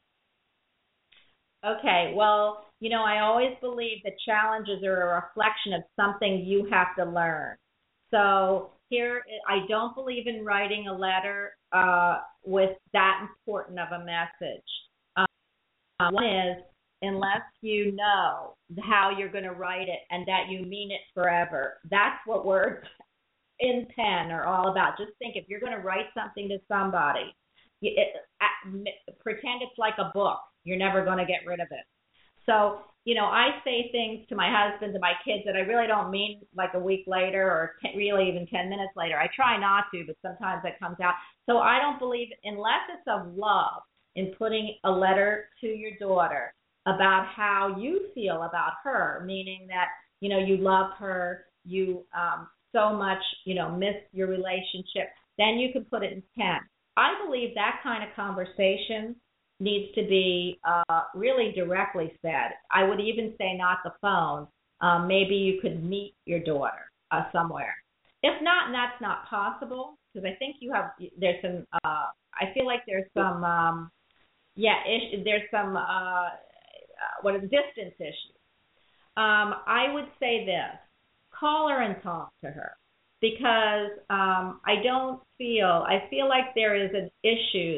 Okay, well, you know, I always believe that challenges are a reflection of something you have to learn. So here, I don't believe in writing a letter uh, with that important of a message. Um, one is, unless you know how you're going to write it and that you mean it forever. That's what words in pen are all about. Just think, if you're going to write something to somebody, you, it, uh, pretend it's like a book. You're never going to get rid of it. So, you know, I say things to my husband, to my kids, that I really don't mean like a week later or t- really even ten minutes later. I try not to, but sometimes it comes out. So I don't believe, unless it's of love, in putting a letter to your daughter about how you feel about her, meaning that, you know, you love her, you um, so much, you know, miss your relationship, then you can put it in pen. I believe that kind of conversation needs to be uh, really directly said. I would even say not the phone. Um, maybe you could meet your daughter uh, somewhere. If not, and that's not possible, because I think you have, there's some, uh, I feel like there's some, um, yeah, ish, there's some, uh, what is distance issues. Um, I would say this, call her and talk to her, because um, I don't feel, I feel like there is an issue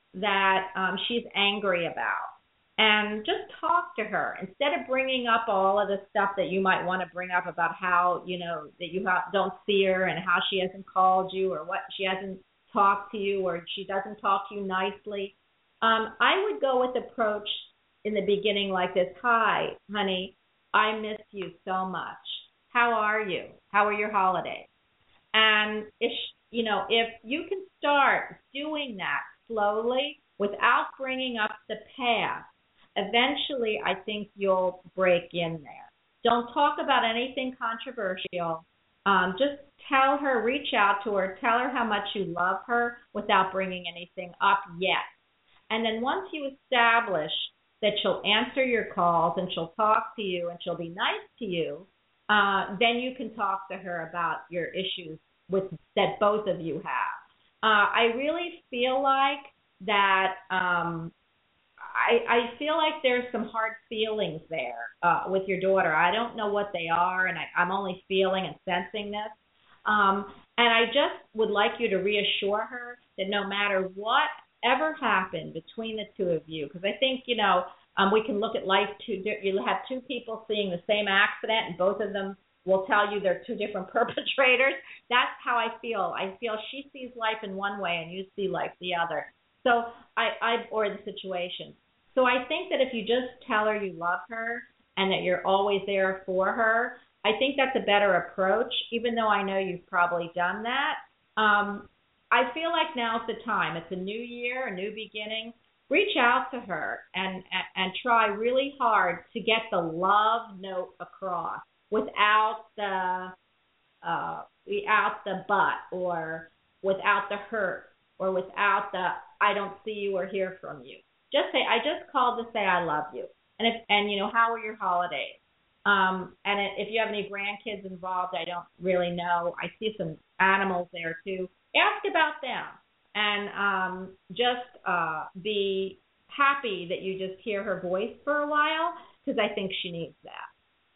that um, she's angry about. And just talk to her instead of bringing up all of the stuff that you might want to bring up about how, you know, that you ha- don't see her and how she hasn't called you or what she hasn't talked to you or she doesn't talk to you nicely. Um, I would go with approach in the beginning like this. Hi, honey, I miss you so much. How are you? How are your holidays? And, if you know, if you can start doing that slowly without bringing up the past, eventually, I think you'll break in there. Don't talk about anything controversial. Um, just tell her, reach out to her, tell her how much you love her without bringing anything up yet. And then once you establish that she'll answer your calls and she'll talk to you and she'll be nice to you, uh, then you can talk to her about your issues with that both of you have. Uh, I really feel like that um, I, I feel like there's some hard feelings there uh, with your daughter. I don't know what they are, and I, I'm only feeling and sensing this. Um, and I just would like you to reassure her that no matter what ever happened between the two of you, because I think, you know, um, we can look at life two, you have two people seeing the same accident, and both of them will tell you they're two different perpetrators. That's how I feel. I feel she sees life in one way and you see life the other. So I, I or the situation. So I think that if you just tell her you love her and that you're always there for her, I think that's a better approach, even though I know you've probably done that. Um, I feel like now's the time. It's a new year, a new beginning. Reach out to her and, and, and try really hard to get the love note across without the uh, without the but or without the hurt or without the I don't see you or hear from you. Just say, I just called to say I love you. And, if, and you know, how were your holidays? Um, and if you have any grandkids involved, I don't really know. I see some animals there, too. Ask about them. And um, just uh, be happy that you just hear her voice for a while, because I think she needs that.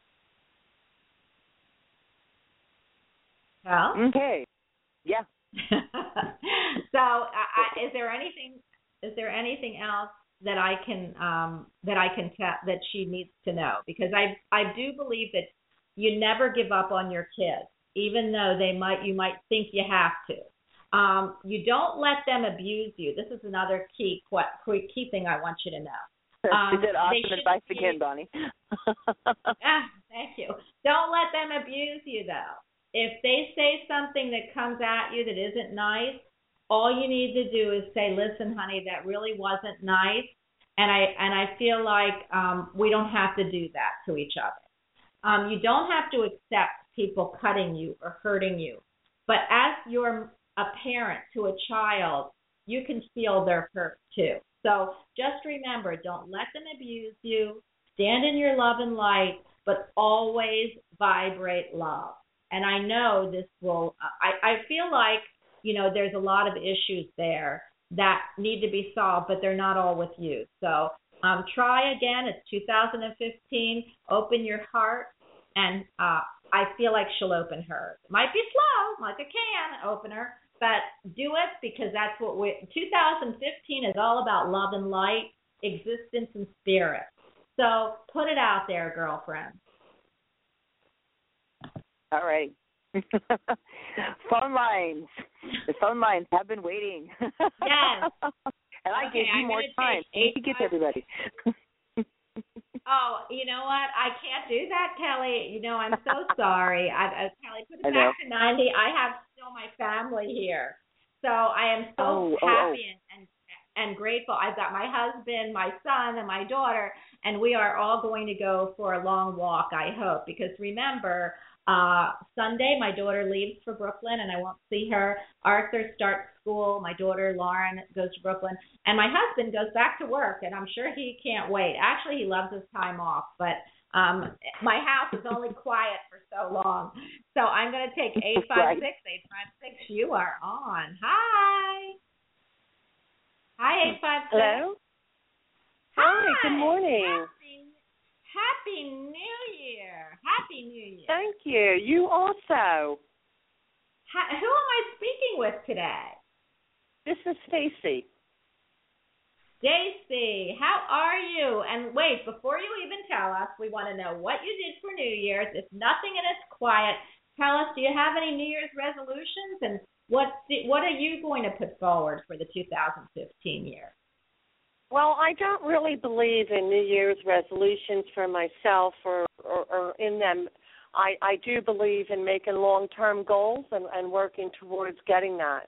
Well? Okay. Yeah. So, uh, is there anything? Is there anything else that I can um, that I can tell that she needs to know? Because I I do believe that you never give up on your kids, even though they might you might think you have to. Um, you don't let them abuse you. This is another key key thing I want you to know. Um, you did awesome advice again, Bonnie. ah, thank you. Don't let them abuse you, though. If they say something that comes at you that isn't nice, all you need to do is say, listen, honey, that really wasn't nice, and I and I feel like um, we don't have to do that to each other. Um, you don't have to accept people cutting you or hurting you, but as you're a parent to a child, you can feel their hurt too. So just remember, don't let them abuse you. Stand in your love and light, but always vibrate love. And I know this will, I, I feel like, you know, there's a lot of issues there that need to be solved, but they're not all with you. So um, try again. It's two thousand fifteen. Open your heart, and uh, I feel like she'll open hers. It might be slow, like a can opener, but do it because that's what we, two thousand fifteen is all about love and light, existence and spirit. So put it out there, girlfriend. All right. Phone lines. The phone lines have been waiting. Yes. And I okay, gave you I'm more time. You get to everybody. Oh, you know what? I can't do that, Kelly. You know, I'm so sorry. I, I Kelly, put it I back know. to ninety. I have still my family here. So I am so oh, happy oh, oh. and, and and grateful. I've got my husband, my son, and my daughter, and we are all going to go for a long walk, I hope, because remember, Uh, Sunday, my daughter leaves for Brooklyn, and I won't see her. Arthur starts school. My daughter, Lauren, goes to Brooklyn. And my husband goes back to work, and I'm sure he can't wait. Actually, he loves his time off, but um, my house is only quiet for so long. So I'm going to take eight five six, eight five six. You are on. Hi. Hi, eight five six. Hello? Hi. Hi, good morning. Happy Happy New Year. Happy New Year. Thank you. You also. Hi, who am I speaking with today? This is Stacy. Stacy, how are you? And wait, before you even tell us, we want to know what you did for New Year's. If nothing and it's quiet, tell us, do you have any New Year's resolutions? And what what are you going to put forward for the two thousand fifteen year? Well, I don't really believe in New Year's resolutions for myself or, or, or in them. I, I do believe in making long-term goals and, and working towards getting that.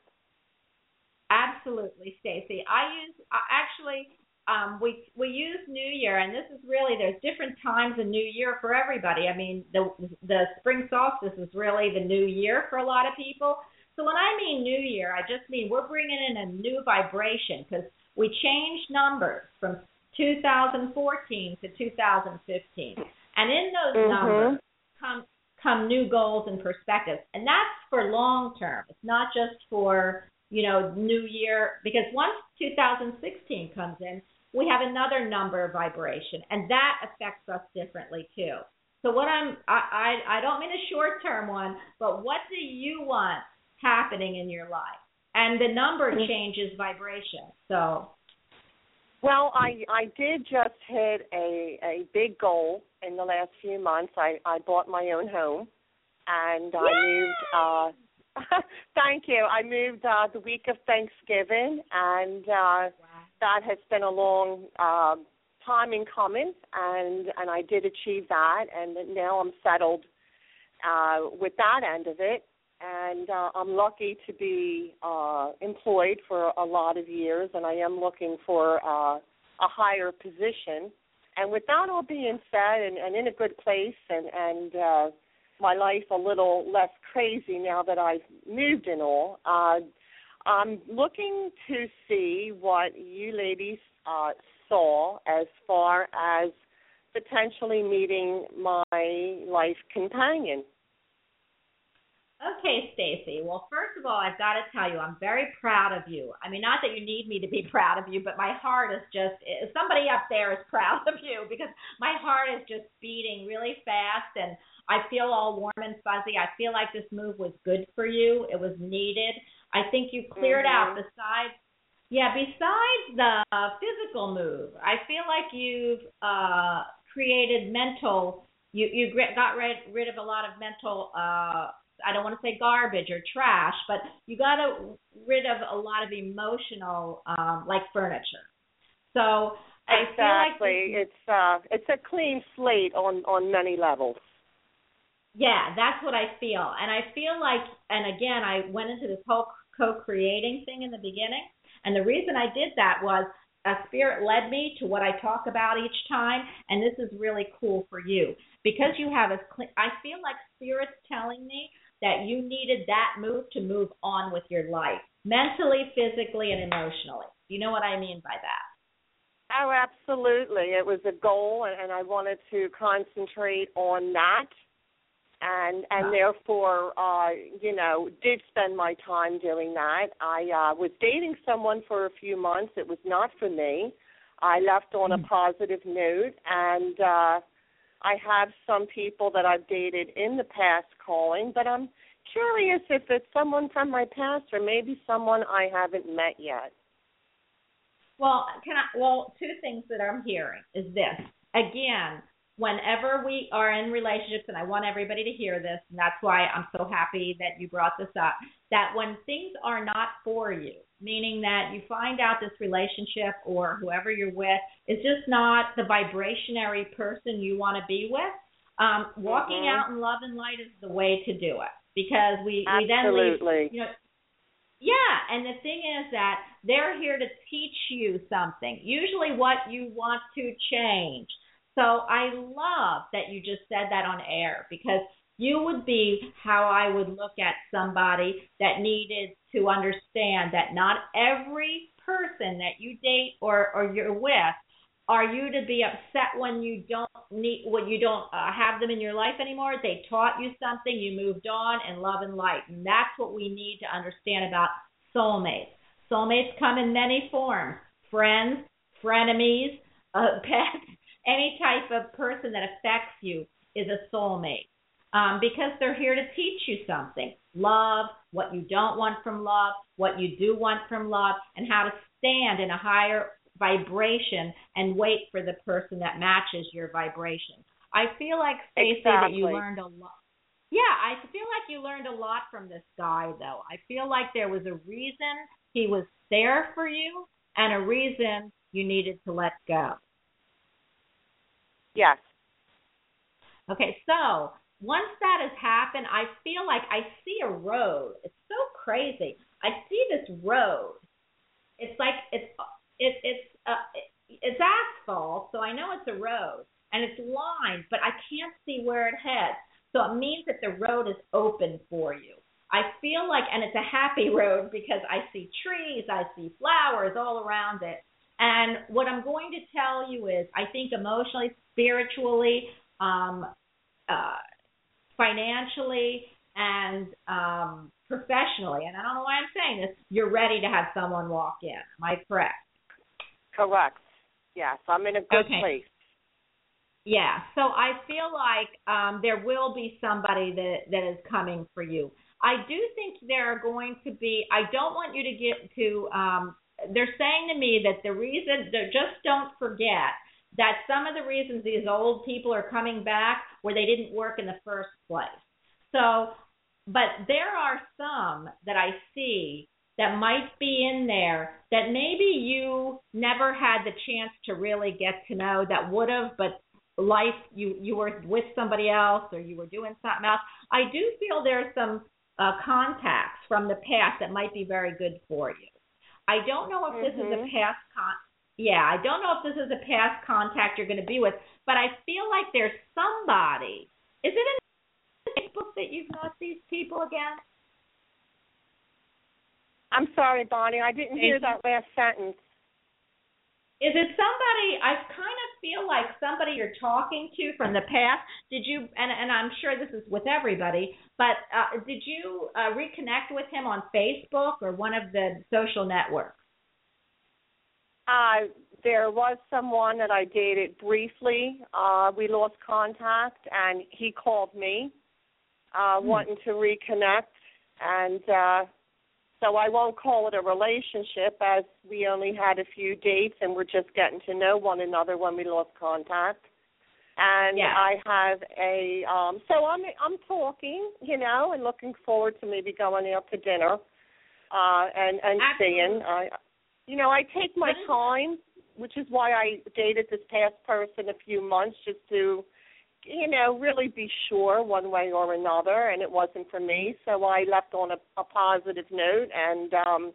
Absolutely, Stacy. I use uh, actually um, we we use New Year, and this is really there's different times in New Year for everybody. I mean, the the spring solstice is really the new year for a lot of people. So when I mean New Year, I just mean we're bringing in a new vibration because we changed numbers from two thousand fourteen to two thousand fifteen, and in those mm-hmm. numbers come come new goals and perspectives, and that's for long term. It's not just for you know, New Year, because once two thousand sixteen comes in, we have another number vibration, and that affects us differently too. So what I'm, I, I, I don't mean a short-term one, but what do you want happening in your life? And the number changes vibration. So, well, I, I did just hit a, a big goal in the last few months. I, I bought my own home, and I Yay! moved. Uh, Thank you. I moved uh, the week of Thanksgiving, and uh, wow. that has been a long uh, time in coming, and, and I did achieve that, and now I'm settled uh, with that end of it, and uh, I'm lucky to be uh, employed for a lot of years, and I am looking for uh, a higher position. And with that all being said, and, and in a good place, and, and uh, my life a little less crazy now that I've moved and all. Uh, I'm looking to see what you ladies uh, saw as far as potentially meeting my life companion. Okay, Stacy. Well, first of all, I've got to tell you, I'm very proud of you. I mean, not that you need me to be proud of you, but my heart is just, somebody up there is proud of you because my heart is just beating really fast, and I feel all warm and fuzzy. I feel like this move was good for you. It was needed. I think you cleared mm-hmm. out besides, yeah, besides the uh, physical move, I feel like you've uh, created mental, you, you got rid, rid of a lot of mental uh I don't want to say garbage or trash, but you got to rid of a lot of emotional, um, like furniture. So I exactly, feel like it's uh, it's a clean slate on, on many levels. Yeah, that's what I feel, and I feel like, and again, I went into this whole co-creating thing in the beginning, and the reason I did that was a spirit led me to what I talk about each time, and this is really cool for you because you have a. I feel like spirit's telling me that you needed that move to move on with your life, mentally, physically, and emotionally. Do you know what I mean by that? Oh, absolutely. It was a goal, and I wanted to concentrate on that, and and therefore, uh, you know, did spend my time doing that. I uh, was dating someone for a few months. It was not for me. I left on a positive note, and uh I have some people that I've dated in the past calling, but I'm curious if it's someone from my past or maybe someone I haven't met yet. Well, can I, well, two things that I'm hearing is this. Again, whenever we are in relationships, and I want everybody to hear this, and that's why I'm so happy that you brought this up, that when things are not for you, meaning that you find out this relationship or whoever you're with is just not the vibrationary person you want to be with, um, walking mm-hmm. out in love and light is the way to do it because we, we then Absolutely. leave, you know, yeah, and the thing is that they're here to teach you something, usually what you want to change. So I love that you just said that on air because you would be how I would look at somebody that needed to understand that not every person that you date or, or you're with are you to be upset when you don't need when you don't uh, have them in your life anymore. They taught you something, you moved on in love and light, and that's what we need to understand about soulmates. Soulmates come in many forms: friends, frenemies, uh, pets. Any type of person that affects you is a soulmate um, because they're here to teach you something. Love, what you don't want from love, what you do want from love, and how to stand in a higher vibration and wait for the person that matches your vibration. I feel like, Stacey, exactly. that you learned a lot. Yeah, I feel like you learned a lot from this guy, though. I feel like there was a reason he was there for you and a reason you needed to let go. Yes. Okay, so once that has happened, I feel like I see a road. It's so crazy. I see this road. It's like it's it, it's uh, it's asphalt, so I know it's a road, and it's lined, but I can't see where it heads. So it means that the road is open for you. I feel like, and it's a happy road because I see trees, I see flowers all around it. And what I'm going to tell you is, I think emotionally, spiritually, um, uh, financially, and um, professionally, and I don't know why I'm saying this, you're ready to have someone walk in. Am I correct? Correct. Yes, I'm in a good okay. place. Yeah, so I feel like um, there will be somebody that, that is coming for you. I do think there are going to be, I don't want you to get to, um, they're saying to me that the reason, just don't forget that some of the reasons these old people are coming back where they didn't work in the first place. So, but there are some that I see that might be in there that maybe you never had the chance to really get to know that would have, but life, you, you were with somebody else or you were doing something else. I do feel there's some uh, contacts from the past that might be very good for you. I don't know if mm-hmm. this is a past con. Yeah, I don't know if this is a past contact you're going to be with, but I feel like there's somebody. Is it in Facebook that you've met these people again? I'm sorry, Bonnie, I didn't hear that last sentence. Is it somebody, I kind of feel like somebody you're talking to from the past? Did you, and, and I'm sure this is with everybody, but uh, did you uh, reconnect with him on Facebook or one of the social networks? Uh, there was someone that I dated briefly. Uh, we lost contact, and he called me uh, hmm. wanting to reconnect, and uh so I won't call it a relationship as we only had a few dates and we're just getting to know one another when we lost contact. And yeah. I have a, um, so I'm I'm talking, you know, and looking forward to maybe going out to dinner uh, and, and seeing. I, you know, I take my time, which is why I dated this past person a few months just to, you know, really be sure one way or another, and it wasn't for me, so I left on a, a positive note, and um,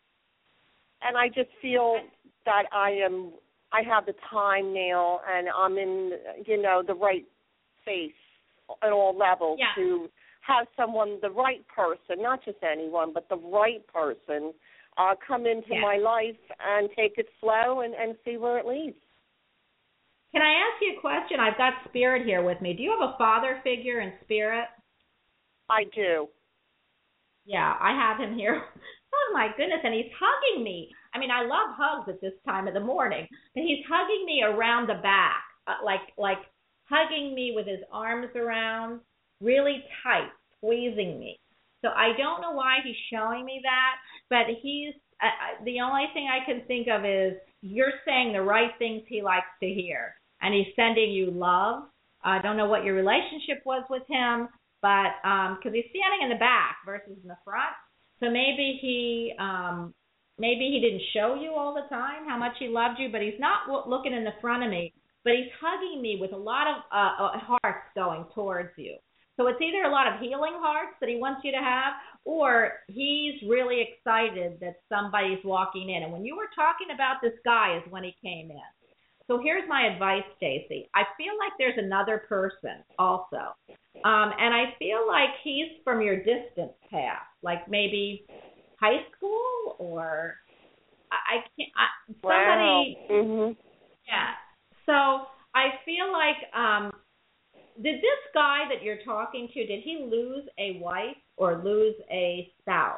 and I just feel that I am, I have the time now, and I'm in, you know, the right space at all levels yeah. to have someone, the right person, not just anyone, but the right person, uh, come into yeah. my life and take it slow and, and see where it leads. Can I ask you a question? I've got Spirit here with me. Do you have a father figure in Spirit? I do. Yeah, I have him here. Oh, my goodness, and he's hugging me. I mean, I love hugs at this time of the morning, but he's hugging me around the back, uh, like like hugging me with his arms around, really tight, squeezing me. So I don't know why he's showing me that, but he's uh, the only thing I can think of is you're saying the right things he likes to hear. And he's sending you love. I don't know what your relationship was with him, but because um, he's standing in the back versus in the front, so maybe he um, maybe he didn't show you all the time how much he loved you, but he's not looking in the front of me, but he's hugging me with a lot of uh, hearts going towards you. So it's either a lot of healing hearts that he wants you to have, or he's really excited that somebody's walking in. And when you were talking about this guy is when he came in. So here's my advice, Stacey. I feel like there's another person also. Um, and I feel like he's from your distant past, like maybe high school or I, I can't, I, somebody. Wow. Mm-hmm. Yeah. So I feel like, um, did this guy that you're talking to, did he lose a wife or lose a spouse?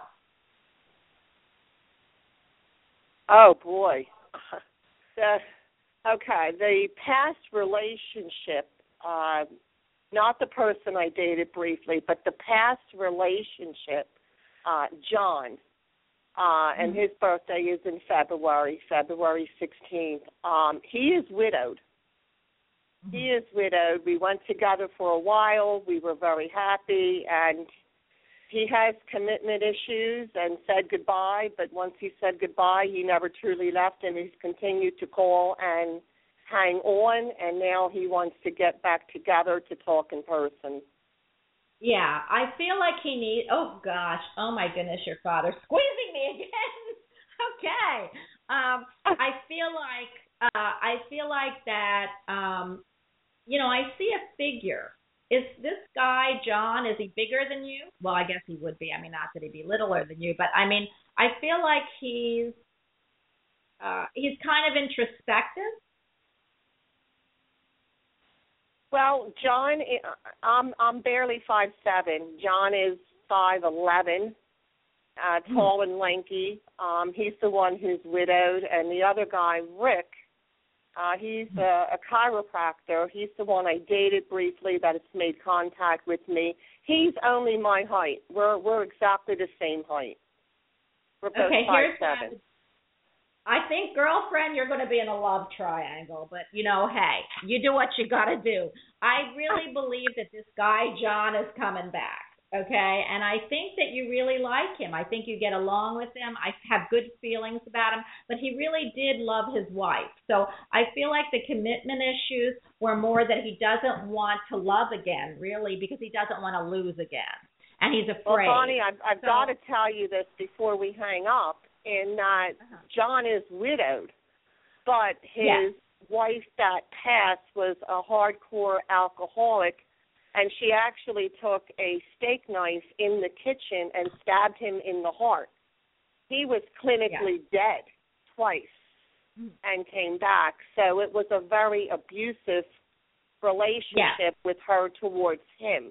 Oh, boy. the, okay, the past relationship, uh, not the person I dated briefly, but the past relationship, uh, John, uh, and his birthday is in February, February sixteenth. Um, he is widowed. Mm-hmm. He is widowed. We went together for a while. We were very happy, and he has commitment issues and said goodbye, but once he said goodbye, he never truly left, and he's continued to call and hang on, and now he wants to get back together to talk in person. Yeah, I feel like he needs, oh gosh, oh my goodness, your father's squeezing me again. Okay. Um, I feel like, uh, I feel like that, um, you know, I see a figure. Is this guy, John, is he bigger than you? Well, I guess he would be. I mean, not that he'd be littler than you, but I mean, I feel like he's, uh, he's kind of introspective. Well, John, I'm I'm barely five seven. John is five eleven, uh, tall and lanky. Um, he's the one who's widowed, and the other guy, Rick, uh, he's a, a chiropractor. He's the one I dated briefly that has made contact with me. He's only my height. We're we're exactly the same height. We're both okay, five here's seven. That. I think, girlfriend, you're going to be in a love triangle, but, you know, hey, you do what you got to do. I really believe that this guy, John, is coming back, okay? And I think that you really like him. I think you get along with him. I have good feelings about him, but he really did love his wife. So I feel like the commitment issues were more that he doesn't want to love again, really, because he doesn't want to lose again, and he's afraid. Well, Bonnie, I've, I've so, got to tell you this before we hang up. In that uh-huh. John is widowed, but his yes. wife that passed was a hardcore alcoholic, and she actually took a steak knife in the kitchen and stabbed him in the heart. He was clinically yes. dead twice mm-hmm. and came back, so it was a very abusive relationship yes. with her towards him.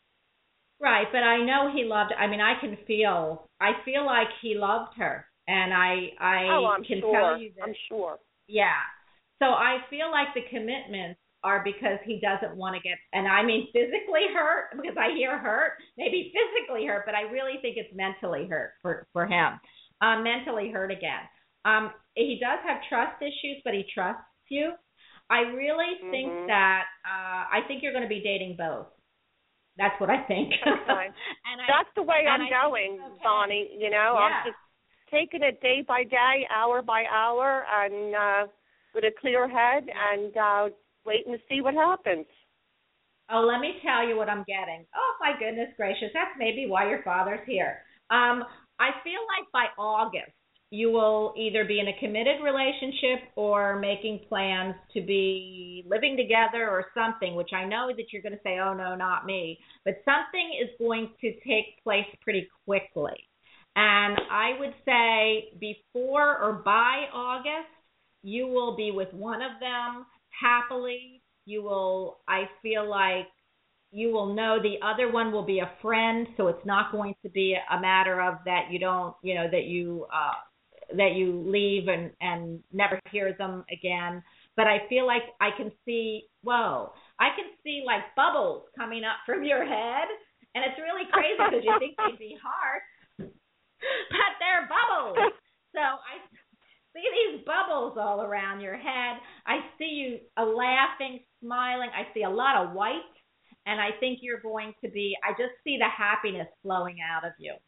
Right, but I know he loved, I mean, I can feel, I feel like he loved her. And I, I oh, I'm can sure. tell you that. I'm sure. Yeah. So I feel like the commitments are because he doesn't want to get, and I mean physically hurt, because I hear hurt, maybe physically hurt, but I really think it's mentally hurt for, for him. Um, mentally hurt again. Um, he does have trust issues, but he trusts you. I really mm-hmm. think that, uh, I think you're going to be dating both. That's what I think. Okay. and That's I, the way I'm going, okay. Bonnie. You know, yeah. I'm just taking it day by day, hour by hour, and uh, with a clear head, and uh, waiting to see what happens. Oh, let me tell you what I'm getting. Oh, my goodness gracious. That's maybe why your father's here. Um, I feel like by August, you will either be in a committed relationship or making plans to be living together or something, which I know that you're going to say, oh, no, not me. But something is going to take place pretty quickly. And I would say before or by August, you will be with one of them happily. You will, I feel like you will know the other one will be a friend. So it's not going to be a matter of that you don't, you know, that you, uh, that you leave and, and never hear them again. But I feel like I can see, whoa, I can see like bubbles coming up from your head. And it's really crazy because you think they'd be hard. But they're bubbles. So I see these bubbles all around your head. I see you uh, laughing, smiling. I see a lot of white, and I think you're going to be, I just see the happiness flowing out of you.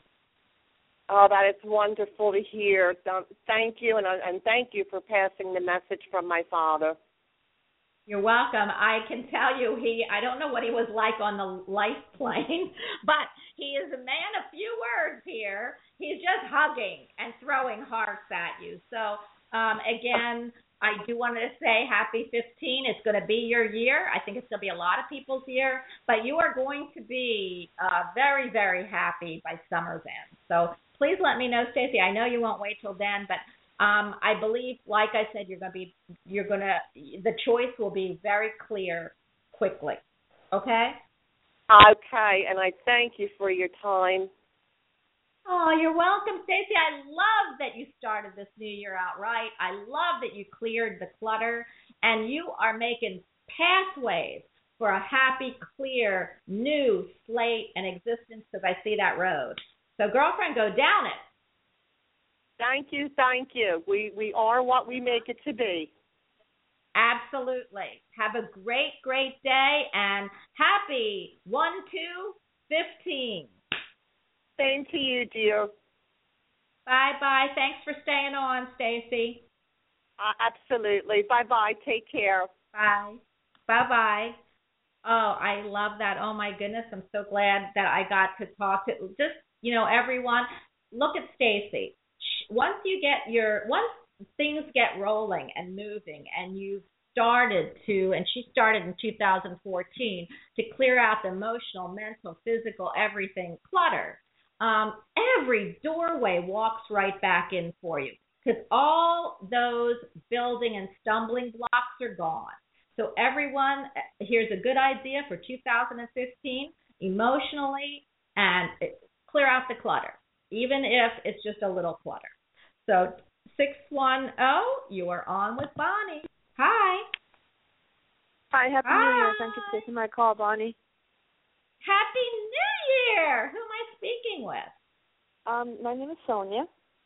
Oh, that is wonderful to hear. Thank you, and, and thank you for passing the message from my father. You're welcome. I can tell you he, I don't know what he was like on the life plane, but he is a man of few words here. He's just hugging and throwing hearts at you. So, um, again, I do want to say happy fifteen. It's going to be your year. I think it's going to be a lot of people's year, but you are going to be uh, very, very happy by summer's end. So please let me know, Stacey. I know you won't wait till then, but Um, I believe, like I said, you're going to be, you're going to, the choice will be very clear quickly. Okay? Okay, and I thank you for your time. Oh, you're welcome, Stacey. I love that you started this new year out right. I love that you cleared the clutter, and you are making pathways for a happy, clear, new slate and existence because I see that road. So, girlfriend, go down it. Thank you, thank you. We we are what we make it to be. Absolutely. Have a great, great day, and happy one two fifteen. Same to you, dear. Bye-bye. Thanks for staying on, Stacy. Uh, absolutely. Bye-bye. Take care. Bye. Bye-bye. Oh, I love that. Oh, my goodness. I'm so glad that I got to talk to just, you know, everyone. Look at Stacy. Once you get your, once things get rolling and moving and you've started to, and she started in two thousand fourteen, to clear out the emotional, mental, physical, everything, clutter, um, every doorway walks right back in for you because all those building and stumbling blocks are gone. So everyone, here's a good idea for two thousand fifteen, emotionally, and clear out the clutter, even if it's just a little clutter. So six one zero, you are on with Bonnie. Hi. Hi, Happy Hi. New Year. Thank you for taking my call, Bonnie. Happy New Year. Who am I speaking with? Um, my name is Sonia.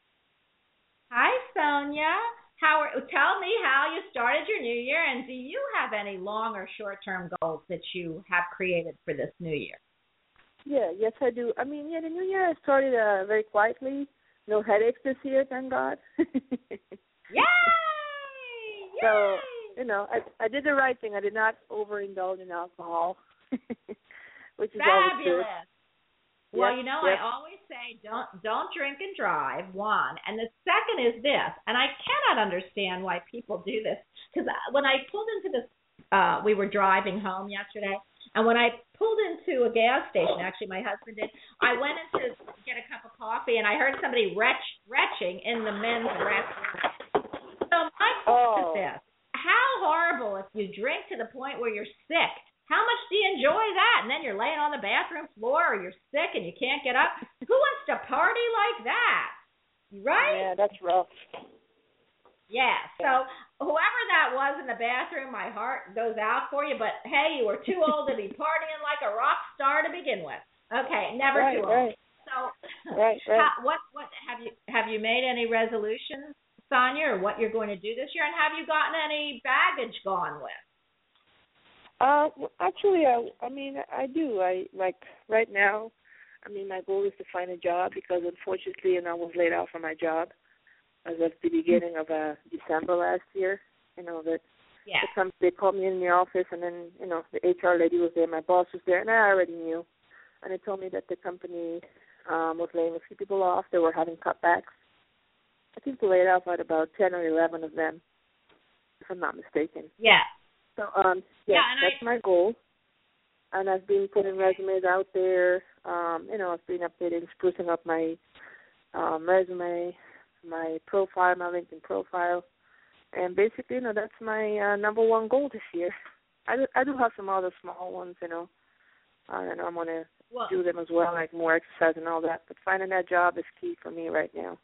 Hi, Sonia. How are, tell me how you started your new year, and do you have any long or short-term goals that you have created for this new year? Yeah, yes, I do. I mean, yeah, the new year I started uh, very quietly. No headaches this year, thank God. Yay! Yay! So, you know, I I did the right thing. I did not overindulge in alcohol, which is always good. Fabulous. Well, Yep, you know, yep. I always say don't don't drink and drive, one. And the second is this, and I cannot understand why people do this, because when I pulled into this, uh, we were driving home yesterday, and when I pulled into a gas station, actually my husband did, I went in to get a cup of coffee, and I heard somebody retch, retching in the men's restroom. So my point is Oh. this, how horrible if you drink to the point where you're sick. How much do you enjoy that? And then you're laying on the bathroom floor or you're sick and you can't get up. Who wants to party like that? Right? Yeah, that's rough. Yeah. So whoever that was in the bathroom, my heart goes out for you. But, hey, you were too old to be partying like a rock star to begin with. Okay, never Right, too old. right. So Right, right. how, what, what, have you have you made any resolutions, Sonia, or what you're going to do this year? And have you gotten any baggage gone with? Uh, well, actually, I, I mean, I do. I like right now. I mean, my goal is to find a job because, unfortunately, and I was laid off from my job as of the beginning of uh, December last year. You know that Yeah. the company, they called me in the office, and then you know the H R lady was there, my boss was there, and I already knew. And they told me that the company um, was laying a few people off. They were having cutbacks. I think they laid off at about ten or eleven of them, if I'm not mistaken. Yeah. So, um, yes, Yeah, and that's I- my goal. And I've been putting resumes out there. Um, you know, I've been updating, sprucing up my um, resume, my profile, my LinkedIn profile. And basically, you know, that's my uh, number one goal this year. I do, I do have some other small ones, you know. Uh, and I'm going to Well, do them as well, like more exercise and all that. But finding that job is key for me right now.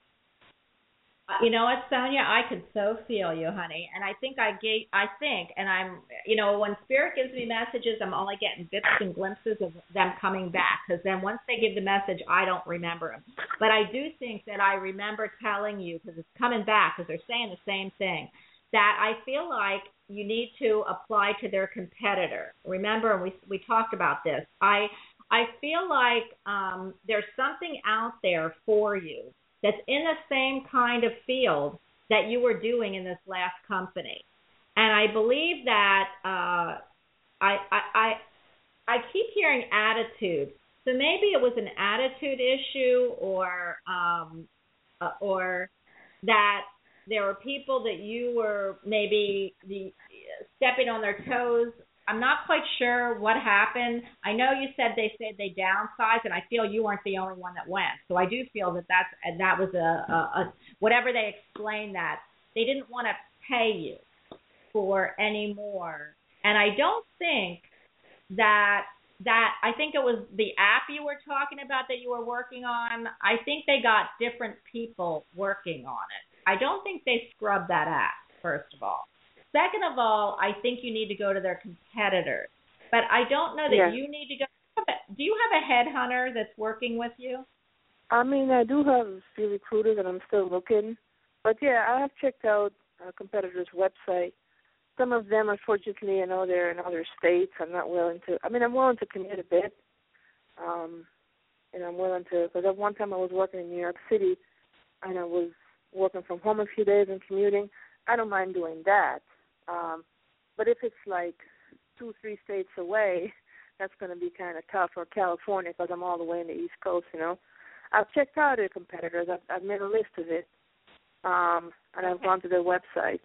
you know what, Sonia? I could so feel you, honey. And I think I gave, I think, and I'm, you know, when Spirit gives me messages, I'm only getting bits and glimpses of them coming back. Because then once they give the message, I don't remember them. But I do think that I remember telling you, because it's coming back, because they're saying the same thing, that I feel like you need to apply to their competitor. Remember, we we talked about this. I I feel like um, there's something out there for you that's in the same kind of field that you were doing in this last company. And I believe that uh, I, I I I keep hearing attitude. So maybe it was an attitude issue, or um, uh, or that there were people that you were maybe the, stepping on their toes. I'm not quite sure what happened. I know you said they said they downsized, and I feel you weren't the only one that went. So I do feel that that's, and that was a, a, a whatever they explained, that they didn't want to pay you for any more. And I don't think that that I think it was the app you were talking about that you were working on. I think they got different people working on it. I don't think they scrubbed that app, first of all. Second of all, I think you need to go to their competitors. But I don't know that Yeah. you need to go. Do you have a headhunter that's working with you? I mean, I do have a few recruiters, and I'm still looking. But yeah, I have checked out a competitor's website. Some of them, unfortunately, I know they're in other states. I'm not willing to. I mean, I'm willing to commute a bit. Um, and I'm willing to, because at one time I was working in New York City, and I was working from home a few days and commuting. I don't mind doing that. Um, but if it's like two, three states away, that's going to be kind of tough. Or California, because I'm all the way in the East Coast, you know. I've checked out their competitors. I've, I've made a list of it, um, and I've gone to their website.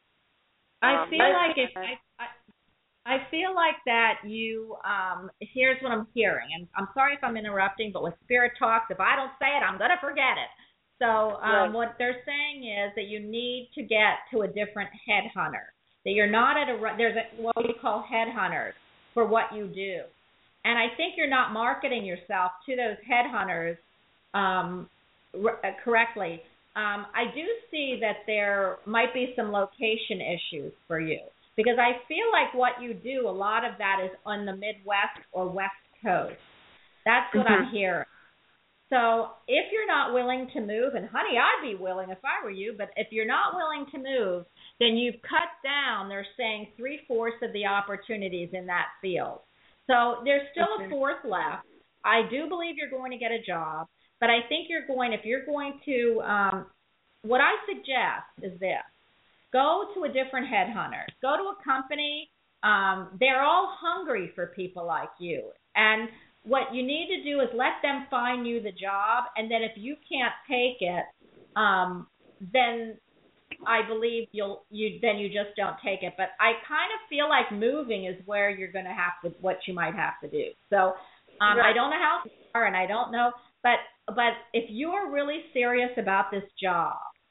I um, feel like if I, I, I feel like that you. Um, here's what I'm hearing, and I'm sorry if I'm interrupting, but when Spirit talks, if I don't say it, I'm going to forget it. So um, right. what they're saying is that you need to get to a different headhunter. That you're not at a there's a, what we call headhunters for what you do, and I think you're not marketing yourself to those headhunters um, r- correctly. Um, I do see that there might be some location issues for you because I feel like what you do, a lot of that is on the Midwest or West Coast. That's what mm-hmm. I'm hearing. So if you're not willing to move, and honey, I'd be willing if I were you, but if you're not willing to move, then you've cut down, they're saying, three-fourths of the opportunities in that field. So there's still okay. a fourth left. I do believe you're going to get a job, but I think you're going, if you're going to, um, what I suggest is this. Go to a different headhunter. Go to a company. Um, they're all hungry for people like you. And what you need to do is let them find you the job, and then if you can't take it, um, then I believe you'll you then you just don't take it. But I kind of feel like moving is where you're going to have to what you might have to do. So um, right. I don't know how far, and I don't know, but but if you're really serious about this job,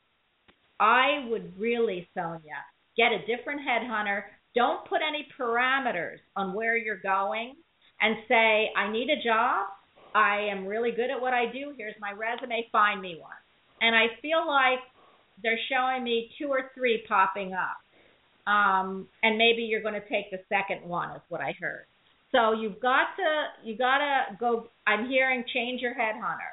I would really, Sonia, get a different headhunter. Don't put any parameters on where you're going. And say, I need a job, I am really good at what I do, here's my resume, find me one. And I feel like they're showing me two or three popping up. Um, and maybe you're going to take the second one is what I heard. So you've got to, you got to go, I'm hearing change your headhunter.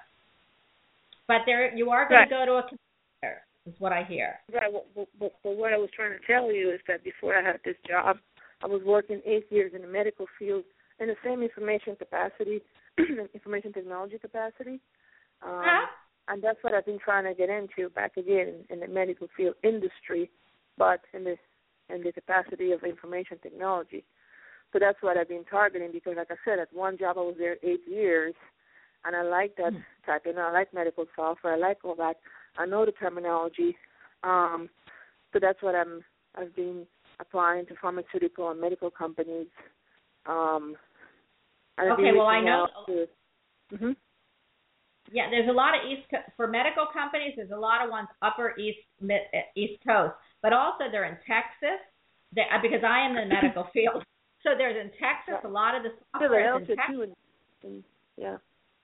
But there, you are going right. to go to a competitor is what I hear. Right, but, but, but what I was trying to tell you is that before I had this job, I was working eight years in the medical field, in the same information capacity, information technology capacity, um, huh? and that's what I've been trying to get into back again in, in the medical field industry, but in the in the capacity of information technology. So that's what I've been targeting because, like I said, at one job I was there eight years, and I like that mm. type. You know, I like medical software. I like all that. I know the terminology. Um, so that's what I'm. I've been applying to pharmaceutical and medical companies. Um, okay, well, I know. To, mm-hmm. Yeah, there's a lot of East Co- for medical companies. There's a lot of ones Upper East mid, East Coast, but also they're in Texas. They, because I am in the medical field, so there's in Texas a lot of the software in Texas. Too, and, and, yeah.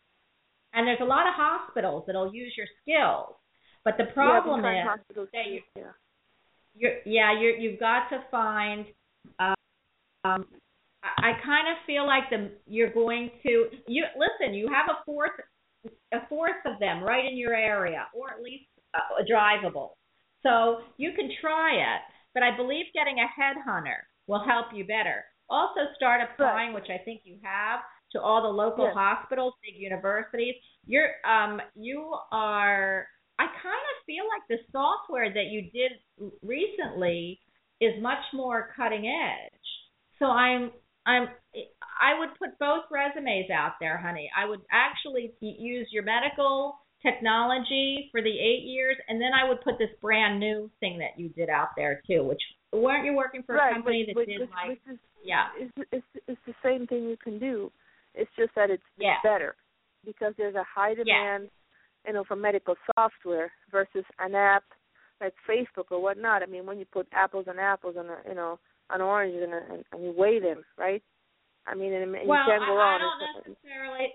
And there's a lot of hospitals that'll use your skills, but the problem yeah, is that you, yeah, you're, yeah, you're, you've got to find. Um, um, I kind of feel like the you're going to you listen. You have a fourth, a fourth of them right in your area, or at least uh, drivable. So you can try it, but I believe getting a headhunter will help you better. Also, start applying, right. which I think you have, to all the local yes. hospitals, big universities. You're um you are. I kind of feel like the software that you did recently is much more cutting edge. So I'm. I'm, I would put both resumes out there, honey. I would actually use your medical technology for the eight years, and then I would put this brand new thing that you did out there, too, which weren't you working for right, a company but, that but, did but, like, is, yeah. It's, it's, it's the same thing you can do. It's just that it's, yeah. it's better because there's a high demand, yeah. you know, for medical software versus an app like Facebook or whatnot. I mean, when you put apples and apples and, you know, an orange and, and, and you weigh them, right? I mean, and, and well, you can't go I, on. I don't necessarily.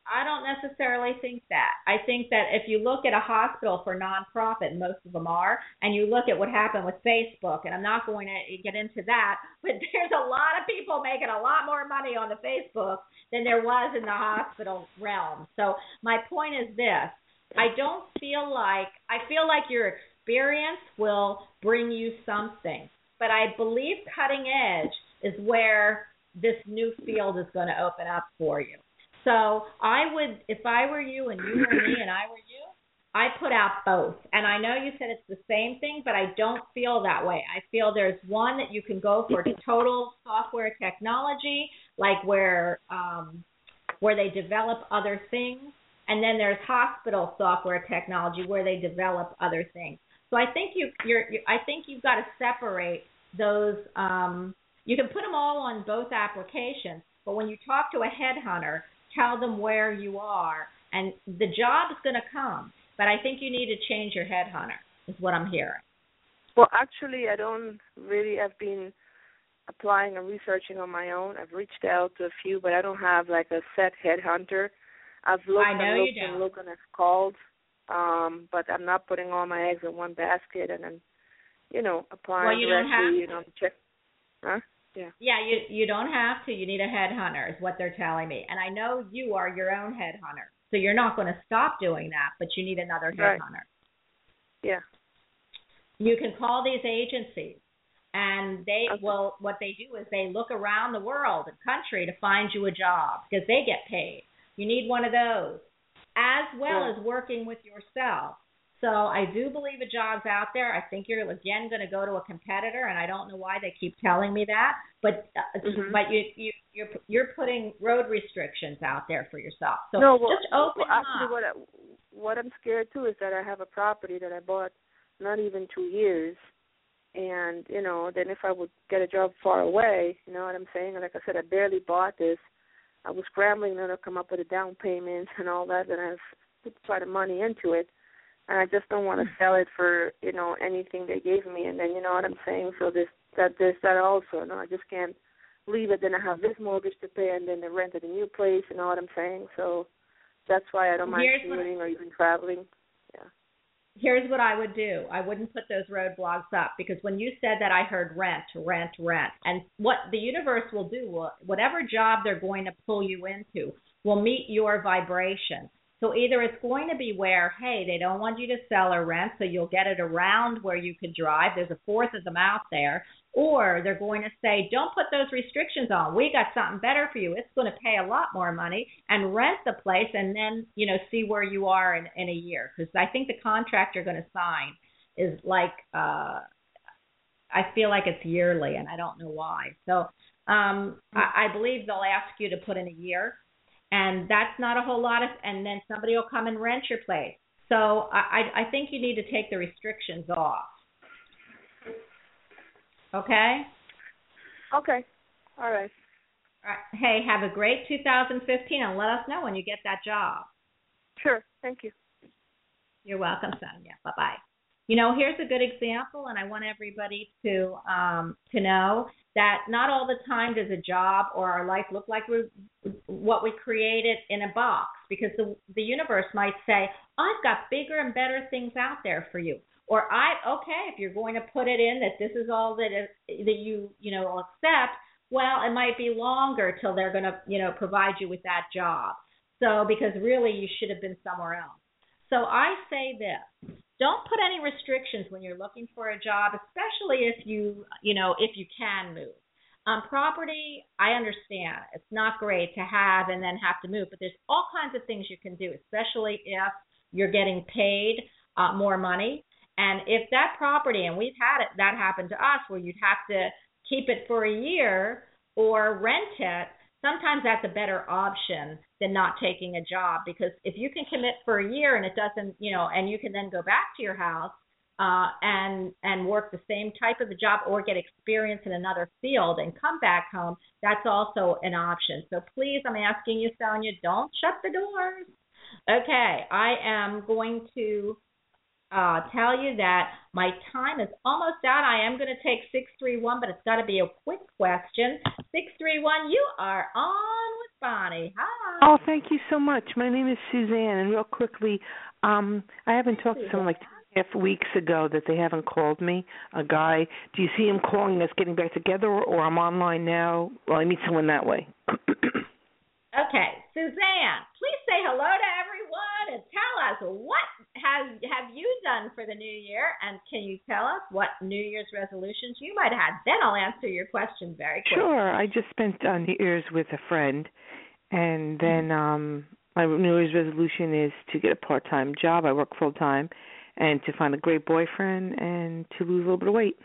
I don't necessarily think that. I think that if you look at a hospital for nonprofit, most of them are, and you look at what happened with Facebook, and I'm not going to get into that, but there's a lot of people making a lot more money on the Facebook than there was in the hospital realm. So my point is this. I don't feel like, I feel like your experience will bring you something, but I believe cutting edge is where this new field is going to open up for you. So I would, if I were you and you were me and I were you, I put out both. And I know you said it's the same thing, but I don't feel that way. I feel there's one that you can go for total software technology, like where um, where they develop other things, and then there's hospital software technology where they develop other things. So I think you, you're, you, I think you've got to separate those. Um, you can put them all on both applications, but when you talk to a headhunter, tell them where you are, and the job is going to come. But I think you need to change your headhunter, is what I'm hearing. Well, actually, I don't really have been applying and researching on my own. I've reached out to a few, but I don't have like a set headhunter. I've looked I know and looked you and don't. looked and I've called, um, but I'm not putting all my eggs in one basket and then, you know, applying well, you directly. Don't have you know, check. Huh? Yeah. Yeah, you you don't have to. You need a headhunter, is what they're telling me. And I know you are your own headhunter, so you're not going to stop doing that, but you need another Right. headhunter. Yeah. You can call these agencies, and they Okay. will. What they do is they look around the world and country to find you a job because they get paid. You need one of those, as well Yeah. as working with yourself. So I do believe a job's out there. I think you're again going to go to a competitor, and I don't know why they keep telling me that. But uh, Mhm. but you you you're you're putting road restrictions out there for yourself. So no, well, just open well, them actually, up. what I, what I'm scared too is that I have a property that I bought not even two years, and you know, then if I would get a job far away, you know what I'm saying? Like I said, I barely bought this. I was scrambling to come up with a down payment and all that, and I've put quite a money into it. And I just don't want to sell it for, you know, anything they gave me. And then, you know what I'm saying? So this, that, this, that also. No, I just can't leave it. Then I have this mortgage to pay and then the rent of the new place, you know what I'm saying? So that's why I don't mind Here's commuting what, or even traveling. Yeah. Here's what I would do. I wouldn't put those roadblocks up because when you said that, I heard rent, rent, rent. And what the universe will do, will, whatever job they're going to pull you into, will meet your vibration. So either it's going to be where, hey, they don't want you to sell or rent, so you'll get it around where you could drive. There's a fourth of them out there. Or they're going to say, don't put those restrictions on. We got something better for you. It's going to pay a lot more money and rent the place and then, you know, see where you are in, in a year. Because I think the contract you're going to sign is like, uh, I feel like it's yearly, and I don't know why. So um, I, I believe they'll ask you to put in a year. And that's not a whole lot of, and then somebody will come and rent your place. So I, I think you need to take the restrictions off. Okay? Okay. All right. All right. Hey, have a great two thousand fifteen, and let us know when you get that job. Sure. Thank you. You're welcome, Sonia. Bye-bye. You know, here's a good example, and I want everybody to um, to know that not all the time does a job or our life look like we what we created in a box, because the the universe might say, I've got bigger and better things out there for you. Or I okay, if you're going to put it in that this is all that is, that you you know accept, well, it might be longer till they're going to you know provide you with that job. So because really you should have been somewhere else. So I say this. Don't put any restrictions when you're looking for a job, especially if you, you know, if you can move. Um, property, I understand. It's not great to have and then have to move, but there's all kinds of things you can do, especially if you're getting paid uh, more money. And if that property, and we've had it, that happen to us, where you'd have to keep it for a year or rent it, sometimes that's a better option than not taking a job, because if you can commit for a year and it doesn't, you know, and you can then go back to your house uh, and and work the same type of a job or get experience in another field and come back home, that's also an option. So please, I'm asking you, Sonia, don't shut the doors. Okay, I am going to uh, tell you that my time is almost out. I am going to take six three one, but it's got to be a quick question. six three one, you are on with Bonnie. Hi. Oh, thank you so much. My name is Suzanne, and real quickly, um, I haven't talked to someone like two and a half weeks ago that they haven't called me, a guy. Do you see him calling us getting back together, or I'm online now? Well, I meet someone that way. Okay, Suzanne, please say hello to everyone and tell us what has have you done for the new year, and can you tell us what New Year's resolutions you might have had? Then I'll answer your question very quickly. Sure. I just spent uh, New Year's with a friend, and then um, my New Year's resolution is to get a part-time job. I work full-time, and to find a great boyfriend and to lose a little bit of weight.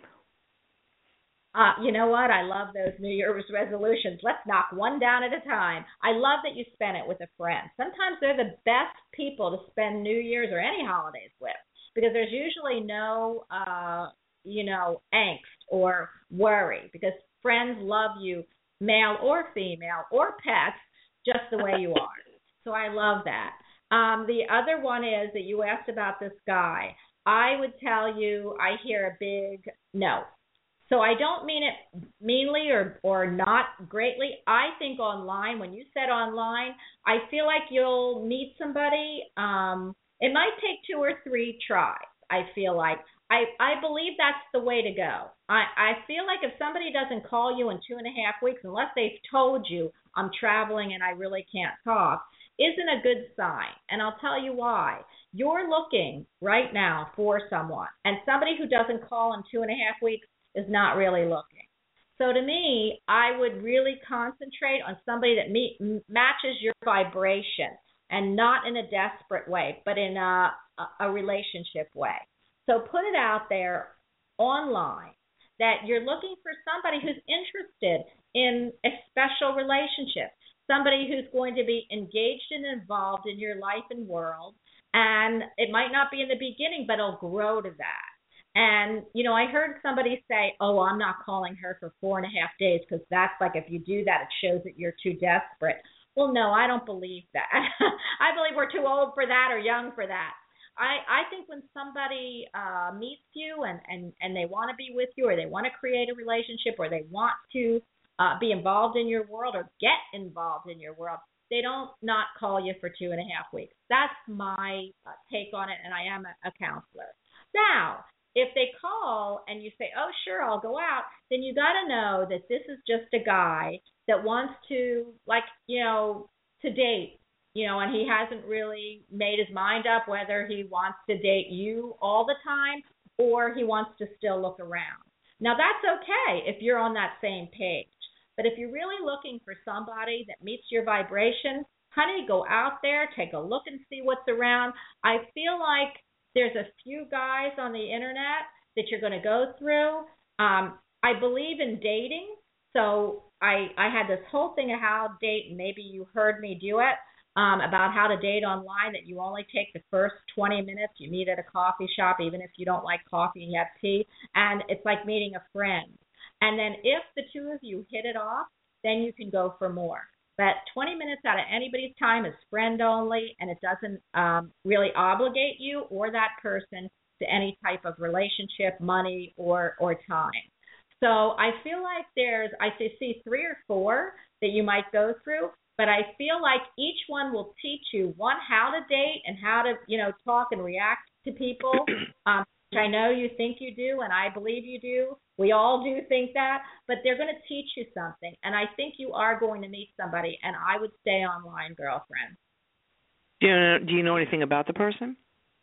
Uh, you know what? I love those New Year's resolutions. Let's knock one down at a time. I love that you spent it with a friend. Sometimes they're the best people to spend New Year's or any holidays with because there's usually no, uh, you know, angst or worry because friends love you, male or female or pets, just the way you are. So I love that. Um, the other one is that you asked about this guy. I would tell you I hear a big no. So I don't mean it meanly or, or not greatly. I think online, when you said online, I feel like you'll meet somebody. Um, it might take two or three tries, I feel like. I, I believe that's the way to go. I, I feel like if somebody doesn't call you in two and a half weeks, unless they've told you I'm traveling and I really can't talk, isn't a good sign. And I'll tell you why. You're looking right now for someone, and somebody who doesn't call in two and a half weeks is not really looking. So to me, I would really concentrate on somebody that meet, matches your vibration, and not in a desperate way, but in a, a relationship way. So put it out there online that you're looking for somebody who's interested in a special relationship, somebody who's going to be engaged and involved in your life and world, and it might not be in the beginning, but it'll grow to that. And, you know, I heard somebody say, oh, I'm not calling her for four and a half days because that's like if you do that, it shows that you're too desperate. Well, no, I don't believe that. I believe we're too old for that or young for that. I, I think when somebody uh, meets you and, and, and they want to be with you or they want to create a relationship or they want to uh, be involved in your world or get involved in your world, they don't not call you for two and a half weeks. That's my uh, take on it, and I am a, a counselor. Now, if they call and you say, oh, sure, I'll go out, then you got to know that this is just a guy that wants to, like, you know, to date, you know, and he hasn't really made his mind up whether he wants to date you all the time or he wants to still look around. Now, that's okay if you're on that same page. But if you're really looking for somebody that meets your vibration, honey, go out there, take a look and see what's around. I feel like there's a few guys on the internet that you're going to go through. Um, I believe in dating, so I I had this whole thing of how to date, and maybe you heard me do it, um, about how to date online, that you only take the first twenty minutes. You meet at a coffee shop, even if you don't like coffee and you have tea, and it's like meeting a friend. And then if the two of you hit it off, then you can go for more. But twenty minutes out of anybody's time is friend only, and it doesn't um, really obligate you or that person to any type of relationship, money, or or time. So I feel like there's, I see three or four that you might go through, but I feel like each one will teach you, one, how to date and how to, you know, talk and react to people, um, which I know you think you do, and I believe you do. We all do think that, but they're going to teach you something, and I think you are going to meet somebody, and I would stay online, girlfriend. Do you know, do you know anything about the person?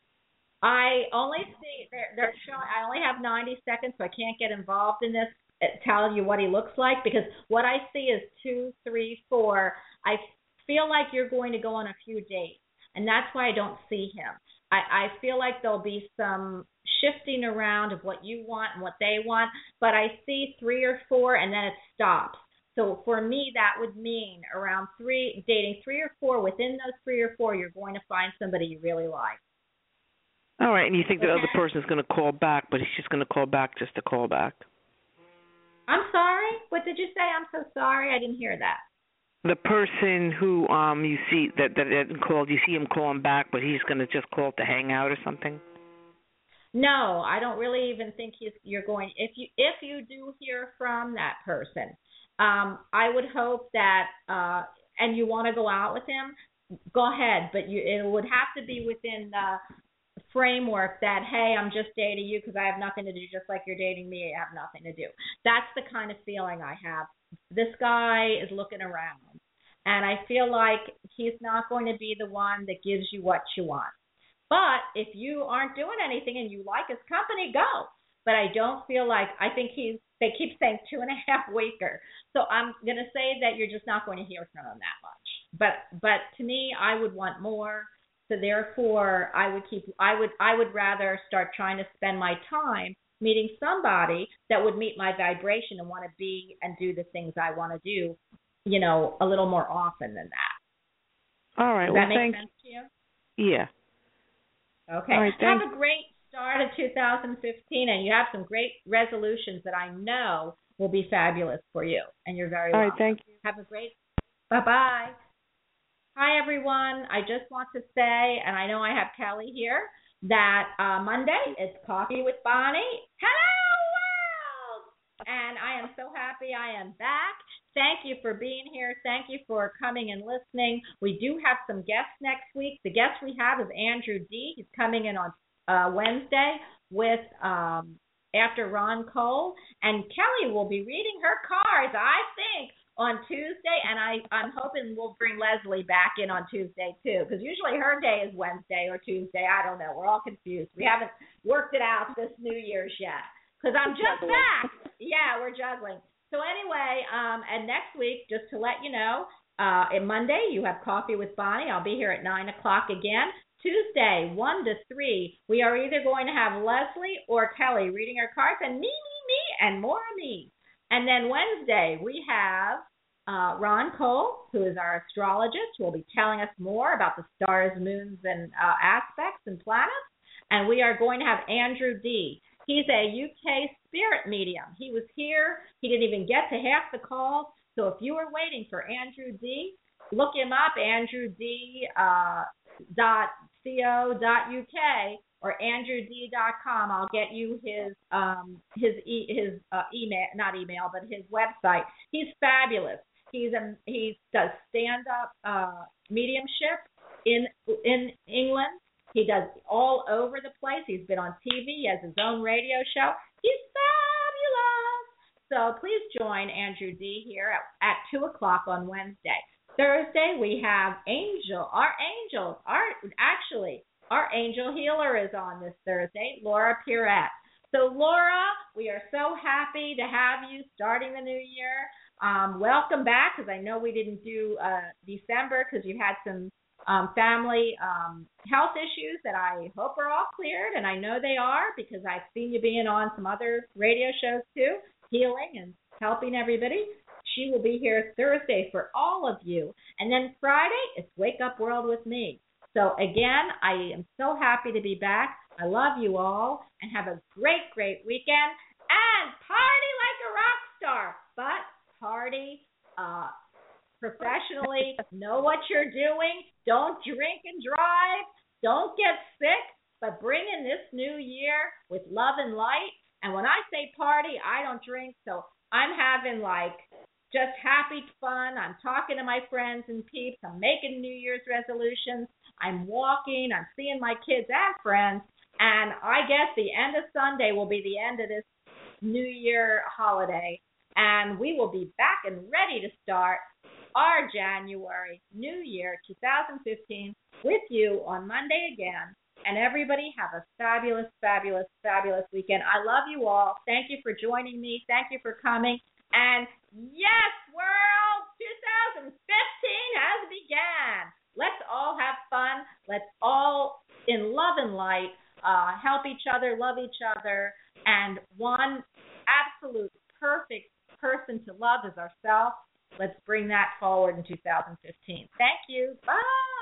I only see, they're, they're showing, I only have ninety seconds, so I can't get involved in this, tell you what he looks like, because what I see is two, three, four. I feel like you're going to go on a few dates, and that's why I don't see him. I, I feel like there'll be some shifting around of what you want and what they want, but I see three or four, and then it stops. So for me, that would mean around three, dating three or four. Within those three or four, you're going to find somebody you really like. All right, and you think the okay. other person is going to call back, but he's just going to call back just to call back. I'm sorry? What did you say? I'm so sorry. I didn't hear that. The person who um you see that that, that called, you see him calling back, but he's going to just call to hang out or something? No, I don't really even think he's, you're going. If you if you do hear from that person, um, I would hope that uh, and you want to go out with him, go ahead. But you, it would have to be within the framework that, hey, I'm just dating you because I have nothing to do, just like you're dating me. I have nothing to do. That's the kind of feeling I have. This guy is looking around, and I feel like he's not going to be the one that gives you what you want. But if you aren't doing anything and you like his company, go. But I don't feel like, I think he's, they keep saying two and a half weeker. So I'm going to say that you're just not going to hear from him that much. But but to me, I would want more. So therefore, I would keep, I would, I would rather start trying to spend my time meeting somebody that would meet my vibration and want to be and do the things I want to do, you know, a little more often than that. All right. Does well, that make thanks. sense to you? Yeah. Okay. All right, have a great start of two thousand fifteen, and you have some great resolutions that I know will be fabulous for you, and you're very All welcome. right, thank you. Have a great, bye-bye. Hi, everyone. I just want to say, and I know I have Kelly here, that uh, Monday it's Coffee with Bonnie. Hello, world! And I am so happy I am back. Thank you for being here. Thank you for coming and listening. We do have some guests next week. The guest we have is Andrew D. He's coming in on uh, Wednesday with um, after Ron Cole. And Kelly will be reading her cards, I think, on Tuesday. And I, I'm hoping we'll bring Leslie back in on Tuesday, too, because usually her day is Wednesday or Tuesday. I don't know. We're all confused. We haven't worked it out this New Year's yet because I'm just back. Yeah, we're juggling. So anyway, um, and next week, just to let you know, uh, on Monday, you have Coffee with Bonnie. I'll be here at nine o'clock again. Tuesday, one to three, we are either going to have Leslie or Kelly reading our cards, and me, me, me, and more me. And then Wednesday, we have uh, Ron Cole, who is our astrologist, who will be telling us more about the stars, moons, and uh, aspects and planets. And we are going to have Andrew D. He's a U K spirit medium. He was here. He didn't even get to half the calls. So if you are waiting for Andrew D., look him up, andrew d dot co dot uk or andrew d dot com. I'll get you his um his e- his uh, email, not email, but his website. He's fabulous. He's a he does stand up uh, mediumship in in England. He does all over the place. He's been on T V. He has his own radio show. He's fabulous. So please join Andrew D. here at, at two o'clock on Wednesday. Thursday, we have Angel, our angel, our actually, our angel healer is on this Thursday, Laura Pierrette. So, Laura, we are so happy to have you starting the new year. Um, welcome back, because I know we didn't do uh, December because you had some Um, family um, health issues that I hope are all cleared, and I know they are because I've seen you being on some other radio shows too, healing and helping everybody. She will be here Thursday for all of you. And then Friday, it's Wake Up World with me. So again, I am so happy to be back. I love you all, and have a great, great weekend. And party like a rock star, but party uh professionally, know what you're doing. Don't drink and drive. Don't get sick, but bring in this new year with love and light. And when I say party, I don't drink, so I'm having like just happy fun. I'm talking to my friends and peeps. I'm making New Year's resolutions. I'm walking. I'm seeing my kids and friends. And I guess the end of Sunday will be the end of this New Year holiday. And we will be back and ready to start our January New Year two thousand fifteen with you on Monday again. And everybody have a fabulous, fabulous, fabulous weekend. I love you all. Thank you for joining me. Thank you for coming. And yes, world, two thousand fifteen has begun. Let's all have fun. Let's all, in love and light, uh, help each other, love each other. And one absolute perfect person to love is ourselves. Let's bring that forward in two thousand fifteen. Thank you. Bye.